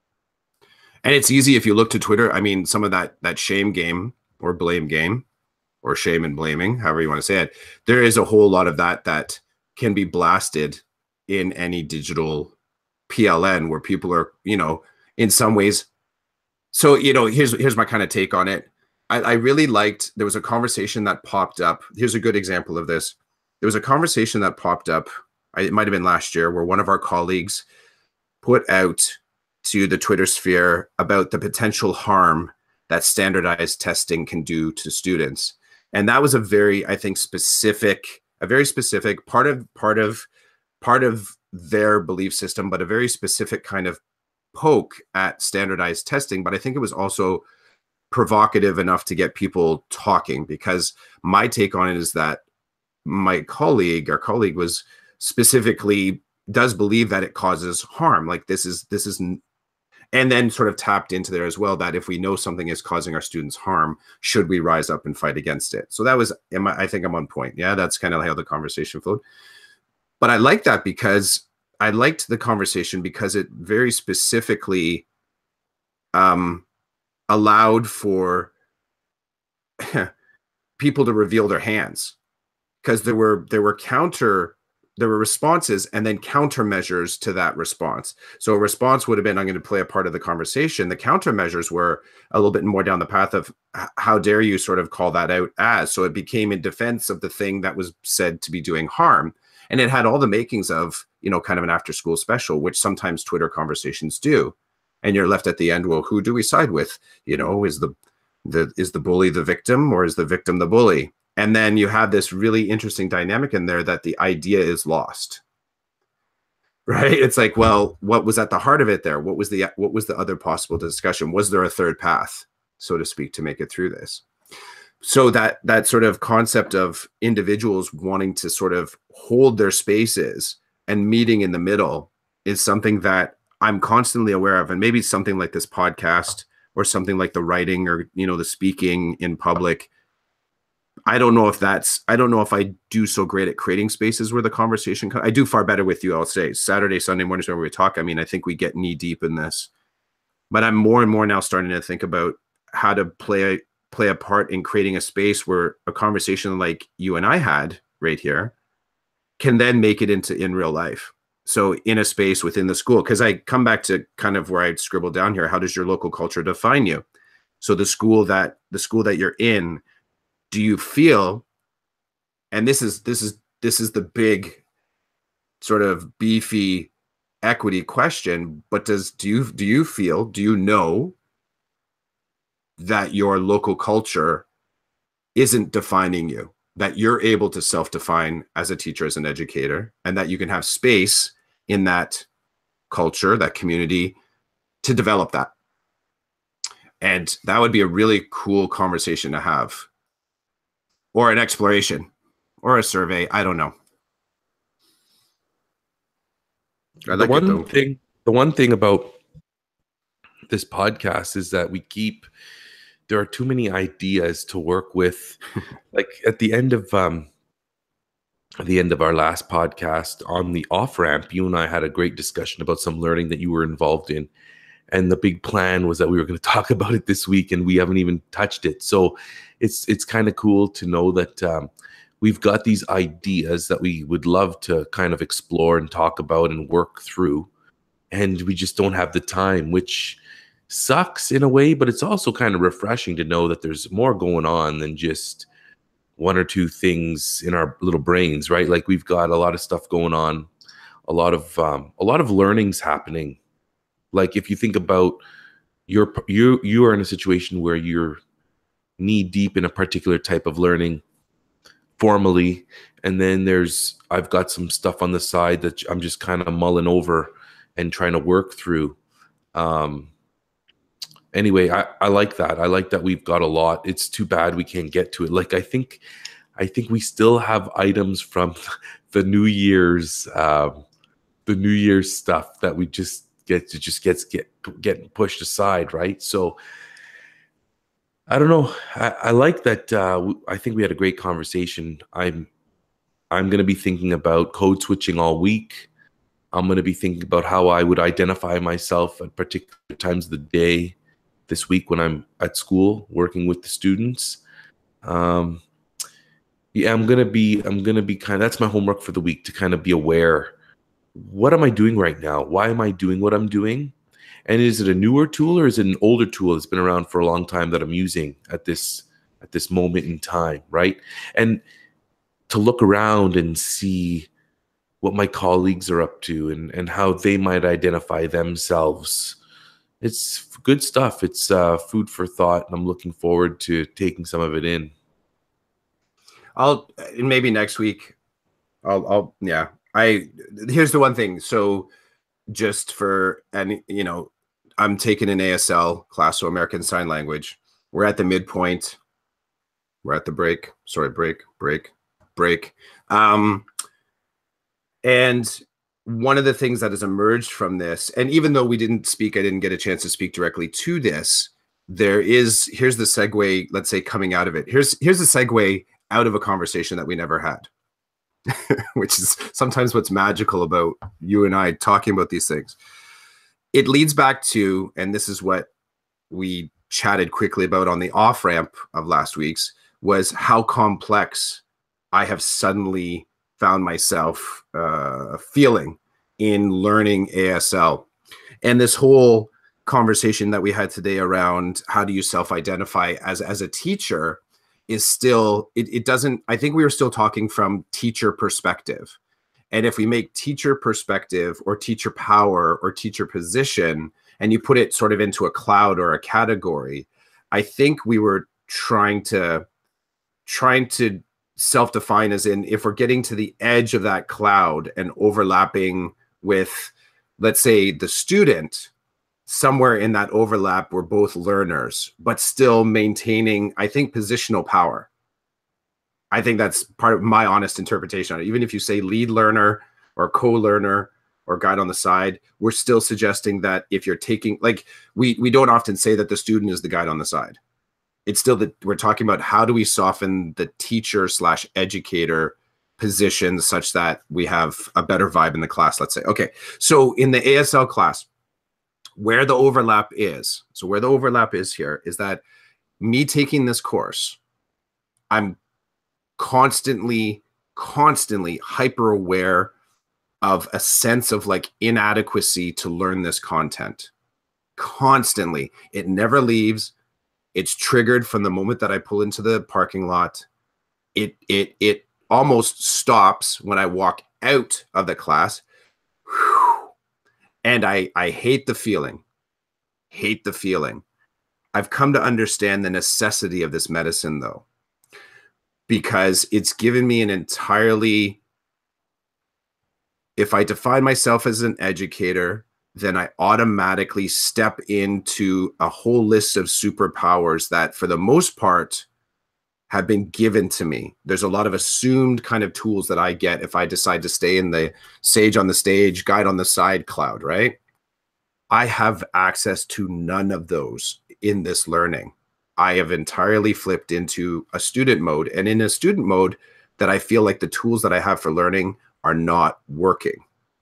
and it's easy if you look to Twitter. I mean, some of that, that shame game or blame game or shame and blaming, however you want to say it, there is a whole lot of that that can be blasted in any digital P L N where people are, you know, in some ways. So, you know, here's, here's my kind of take on it. I, I really liked, there was a conversation that popped up. Here's a good example of this. There was a conversation that popped up, it might have been last year, where one of our colleagues put out to the Twitter sphere about the potential harm that standardized testing can do to students. And that was a very, I think, specific, a very specific part of part of part of their belief system, but a very specific kind of poke at standardized testing. But I think it was also provocative enough to get people talking, because my take on it is that my colleague, our colleague was specifically does believe that it causes harm. Like this is, this is, and then sort of tapped into there as well, that if we know something is causing our students harm, should we rise up and fight against it? So that was, I think I'm on point. Yeah, that's kind of how the conversation flowed. But I like that because I liked the conversation because it very specifically um, allowed for people to reveal their hands, because there were there were counter there were responses and then countermeasures to that response. So a response would have been, I'm going to play a part of the conversation. The countermeasures were a little bit more down the path of, how dare you sort of call that out as? So it became in defense of the thing that was said to be doing harm. And it had all the makings of, you know, kind of an after school special, which sometimes Twitter conversations do. And you're left at the end, well, who do we side with? You know, is the, the, is the bully the victim, or is the victim the bully? And then you have this really interesting dynamic in there that the idea is lost, right? It's like, well, what was at the heart of it there? What was the, what was the other possible discussion? Was there a third path, so to speak, to make it through this? So that, that sort of concept of individuals wanting to sort of hold their spaces and meeting in the middle is something that I'm constantly aware of. And maybe something like this podcast or something like the writing or, you know, the speaking in public. I don't know if that's, I don't know if I do so great at creating spaces where the conversation, I do far better with you, I'll say. Saturday, Sunday mornings whenever we talk, I mean, I think we get knee deep in this. But I'm more and more now starting to think about how to play a, play a part in creating a space where a conversation like you and I had right here can then make it into in real life. So in a space within the school, because I come back to kind of where I scribbled down here, how does your local culture define you? So the school that, the school that you're in, do you feel, and this is this is this is the big sort of beefy equity question, but does do you do you feel, do you know that your local culture isn't defining you, that you're able to self-define as a teacher, as an educator, and that you can have space in that culture, that community, to develop that? And that would be a really cool conversation to have. Or an exploration, or a survey. I don't know. I like the one thing. The one thing about this podcast is that we keep. There are too many ideas to work with. Like at the end of um, at the end of our last podcast on the off ramp, you and I had a great discussion about some learning that you were involved in. And the big plan was that we were going to talk about it this week, and we haven't even touched it. So it's it's kind of cool to know that um, we've got these ideas that we would love to kind of explore and talk about and work through. And we just don't have the time, which sucks in a way, but it's also kind of refreshing to know that there's more going on than just one or two things in our little brains, right? Like we've got a lot of stuff going on, a lot of um, a lot of learnings happening. Like if you think about you're you you are in a situation where you're knee deep in a particular type of learning formally, and then there's I've got some stuff on the side that I'm just kind of mulling over and trying to work through. Um, anyway, I, I like that. I like that we've got a lot. It's too bad we can't get to it. Like I think I think we still have items from the New Year's um, the New Year's stuff that we just Get, it just gets get getting pushed aside, right? So I don't know. I, I like that. Uh, I think we had a great conversation. I'm I'm going to be thinking about code switching all week. I'm going to be thinking about how I would identify myself at particular times of the day this week when I'm at school working with the students. Um, yeah, I'm gonna be. I'm gonna be kind of. That's my homework for the week, to kind of be aware. What am I doing right now? Why am I doing what I'm doing? And is it a newer tool or is it an older tool that's been around for a long time that I'm using at this at this moment in time, right? And to look around and see what my colleagues are up to and, and how they might identify themselves It's good stuff. It's uh, food for thought, and I'm looking forward to taking some of it in. I'll maybe next week. I'll, I'll, yeah. I here's the one thing. So, just for any, you know, I'm taking an A S L class, so American Sign Language. We're at the midpoint. We're at the break. Sorry, break, break, break. Um, and one of the things that has emerged from this, and even though we didn't speak, I didn't get a chance to speak directly to this. There is, here's the segue, let's say, coming out of it. Here's here's the segue out of a conversation that we never had, which is sometimes what's magical about you and I talking about these things. It leads back to, and this is what we chatted quickly about on the off-ramp of last week's, was how complex I have suddenly found myself uh, feeling in learning A S L. And this whole conversation that we had today around how do you self-identify as, as a teacher is still, it, it doesn't, I think we were still talking from teacher perspective. And if we make teacher perspective or teacher power or teacher position, and you put it sort of into a cloud or a category, I think we were trying to, trying to self-define as in, if we're getting to the edge of that cloud and overlapping with, let's say, the student, somewhere in that overlap, we're both learners, but still maintaining, I think, positional power. I think that's part of my honest interpretation on it. Even if you say lead learner or co-learner or guide on the side, we're still suggesting that if you're taking, like, we, we don't often say that the student is the guide on the side. It's still that we're talking about how do we soften the teacher slash educator position such that we have a better vibe in the class, let's say. Okay, so in the A S L class, where the overlap is, so where the overlap is here is that me taking this course, I'm constantly, constantly hyper aware of a sense of like inadequacy to learn this content. Constantly. It never leaves. It's triggered from the moment that I pull into the parking lot. It it it almost stops when I walk out of the class. Whew. And I I hate the feeling. Hate the feeling. I've come to understand the necessity of this medicine though, because it's given me an entirely, if I define myself as an educator, then I automatically step into a whole list of superpowers that for the most part have been given to me. There's a lot of assumed kind of tools that I get if I decide to stay in the sage on the stage, guide on the side cloud, right? I have access to none of those in this learning. I have entirely flipped into a student mode, and in a student mode that I feel like the tools that I have for learning are not working.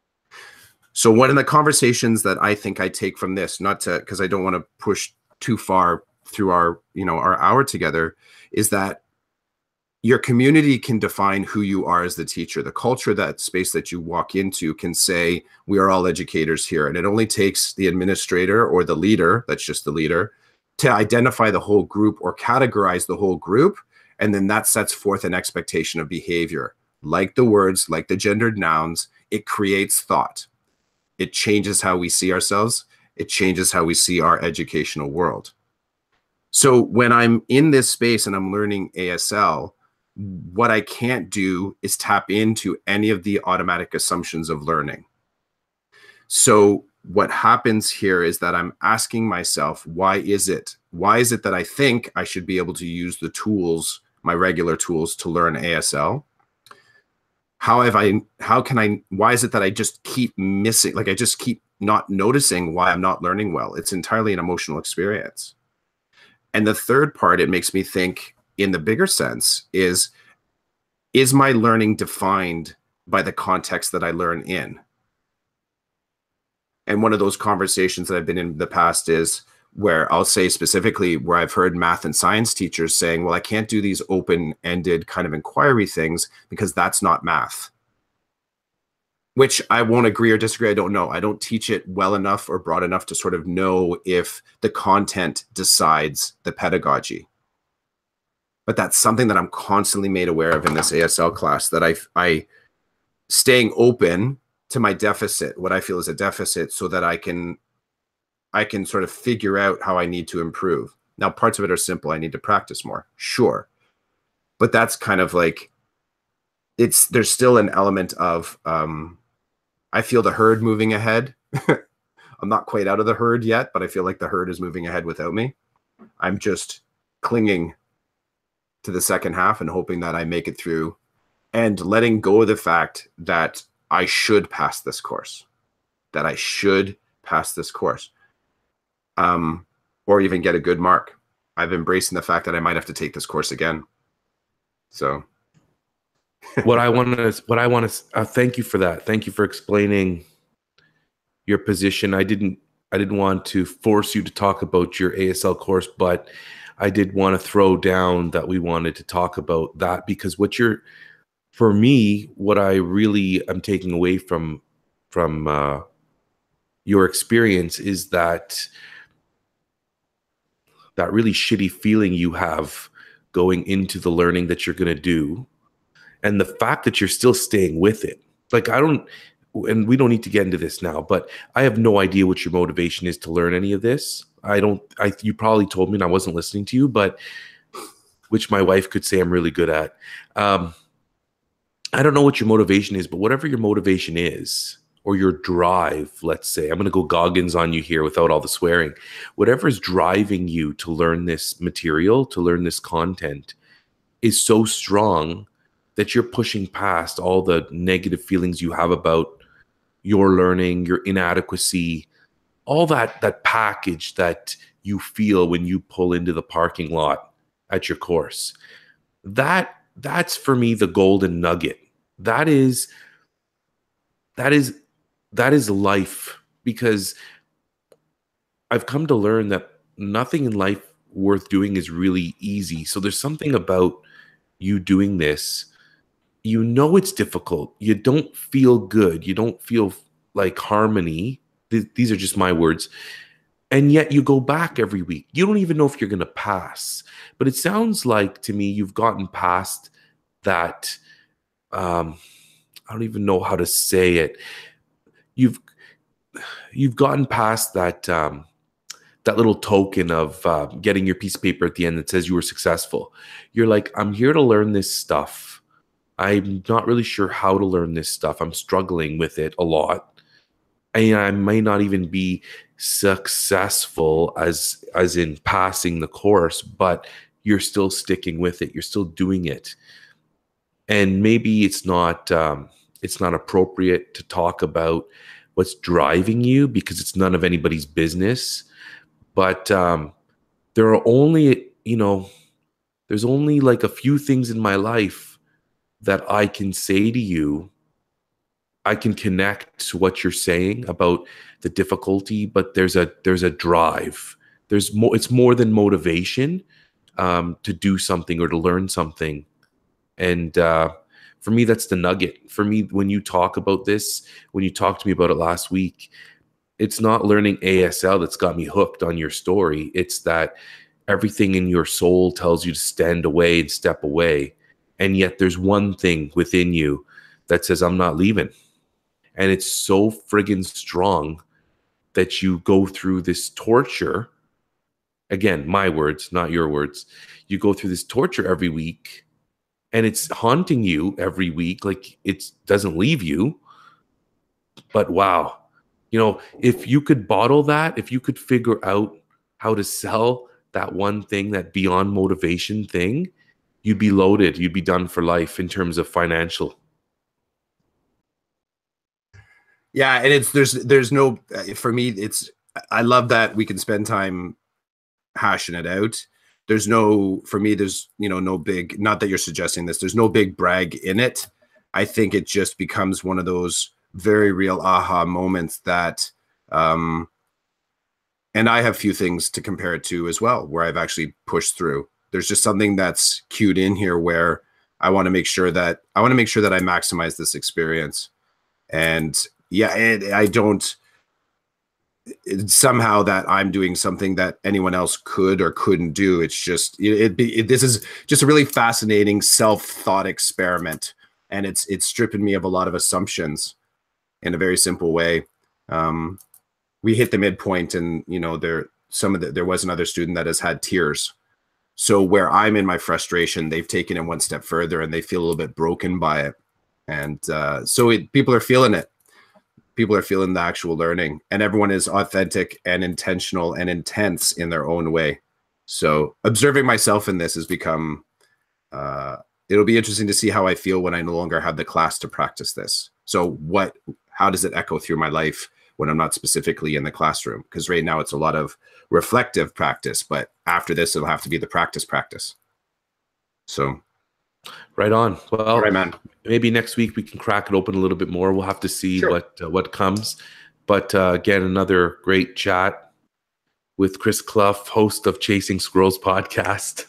So one of the conversations that I think I take from this, not to, because I don't want to push too far through our, you know, our hour together, is that your community can define who you are as the teacher. The culture, that space that you walk into can say, we are all educators here. And it only takes the administrator or the leader, that's just the leader, to identify the whole group or categorize the whole group. And then that sets forth an expectation of behavior. Like the words, like the gendered nouns, it creates thought. It changes how we see ourselves. It changes how we see our educational world. So when I'm in this space and I'm learning A S L, what I can't do is tap into any of the automatic assumptions of learning. So what happens here is that I'm asking myself, why is it? Why is it that I think I should be able to use the tools, my regular tools, to learn A S L? How have I, how can I, why is it that I just keep missing, like I just keep not noticing why I'm not learning well? It's entirely an emotional experience. And the third part, it makes me think in the bigger sense is, is my learning defined by the context that I learn in? And one of those conversations that I've been in the past is where I'll say specifically where I've heard math and science teachers saying, well, I can't do these open-ended kind of inquiry things because that's not math. Which I won't agree or disagree. I don't know. I don't teach it well enough or broad enough to sort of know if the content decides the pedagogy. But that's something that I'm constantly made aware of in this A S L class, that I, I staying open to my deficit, what I feel is a deficit, so that I can I can sort of figure out how I need to improve. Now, parts of it are simple. I need to practice more. Sure. But that's kind of like, it's, there's still an element of, um, I feel the herd moving ahead. I'm not quite out of the herd yet, but I feel like the herd is moving ahead without me. I'm just clinging to the second half and hoping that I make it through, and letting go of the fact that I should pass this course, that I should pass this course, um, or even get a good mark. I've embraced the fact that I might have to take this course again. So what I want to, what I want to, uh, thank you for that. Thank you for explaining your position. I didn't, I didn't want to force you to talk about your A S L course, but I did want to throw down that we wanted to talk about that, because what you're, for me, what I really am taking away from, from uh, your experience is that, that really shitty feeling you have going into the learning that you're going to do. And the fact that you're still staying with it. Like, I don't, and we don't need to get into this now, but I have no idea what your motivation is to learn any of this. I don't, I, you probably told me and I wasn't listening to you, but which my wife could say I'm really good at. Um, I don't know what your motivation is, but whatever your motivation is, or your drive, let's say, I'm going to go Goggins on you here without all the swearing. Whatever is driving you to learn this material, to learn this content, is so strong that you're pushing past all the negative feelings you have about your learning, your inadequacy, all that, that package that you feel when you pull into the parking lot at your course. That, that's for me the golden nugget. That is, that is, that is life, because I've come to learn that nothing in life worth doing is really easy. So there's something about you doing this. You know it's difficult. You don't feel good. You don't feel like harmony. Th- these are just my words. And yet you go back every week. You don't even know if you're going to pass. But it sounds like to me you've gotten past that. Um, I don't even know how to say it. You've you've gotten past that um, that little token of uh, getting your piece of paper at the end that says you were successful. You're like, I'm here to learn this stuff. I'm not really sure how to learn this stuff. I'm struggling with it a lot. And I may not even be successful as as in passing the course, but you're still sticking with it. You're still doing it. And maybe it's not um, it's not appropriate to talk about what's driving you, because it's none of anybody's business. But um, there are only, you know, there's only like a few things in my life that I can say to you. I can connect to what you're saying about the difficulty, but there's a there's a drive. There's more. It's more than motivation um, to do something or to learn something. And uh, for me, that's the nugget. For me, when you talk about this, when you talked to me about it last week, it's not learning A S L that's got me hooked on your story. It's that everything in your soul tells you to stand away and step away. And yet there's one thing within you that says, I'm not leaving. And it's so friggin' strong that you go through this torture. Again, my words, not your words. You go through this torture every week, and it's haunting you every week. Like, it doesn't leave you. But wow, you know, if you could bottle that, if you could figure out how to sell that one thing, that beyond motivation thing, you'd be loaded. You'd be done for life in terms of financial. Yeah, and it's there's there's no, for me, it's, I love that we can spend time hashing it out. There's no, for me, there's, you know, no big, not that you're suggesting this, there's no big brag in it. I think it just becomes one of those very real aha moments that, um, and I have few things to compare it to as well, where I've actually pushed through. There's just something that's cued in here where I want to make sure that I want to make sure that I maximize this experience. And yeah, and I don't it's somehow that I'm doing something that anyone else could or couldn't do. It's just it, it, it this is just a really fascinating self-thought experiment, and it's it's stripping me of a lot of assumptions in a very simple way. Um, we hit the midpoint, and you know, there some of the, there was another student that has had tears. So where I'm in my frustration, they've taken it one step further, and they feel a little bit broken by it. And uh, so it, people are feeling it. People are feeling the actual learning, and everyone is authentic and intentional and intense in their own way. So observing myself in this has become, uh, it'll be interesting to see how I feel when I no longer have the class to practice this. So what, how does it echo through my life when I'm not specifically in the classroom? Because right now it's a lot of reflective practice, but after this, it'll have to be the practice practice. So. Right on. Well, right, man. Maybe next week we can crack it open a little bit more. We'll have to see Sure. what uh, what comes. But uh, again, another great chat with Chris Clough, host of Chasing Squirrels podcast.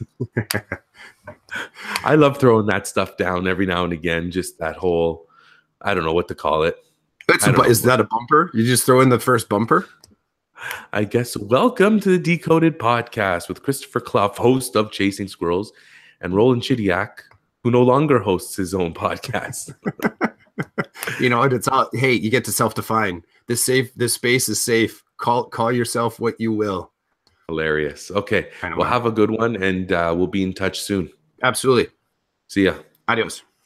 I love throwing that stuff down every now and again. Just that whole, I don't know what to call it. That's a, is that a bumper? You just throw in the first bumper? I guess. Welcome to the Decoded Podcast with Christopher Clough, host of Chasing Squirrels, and Roland Chidiak, who no longer hosts his own podcast. You know, it's all, hey, you get to self-define. This safe, this space is safe. Call call yourself what you will. Hilarious. Okay. Well, have a good one, and uh, we'll be in touch soon. Absolutely. See ya. Adios.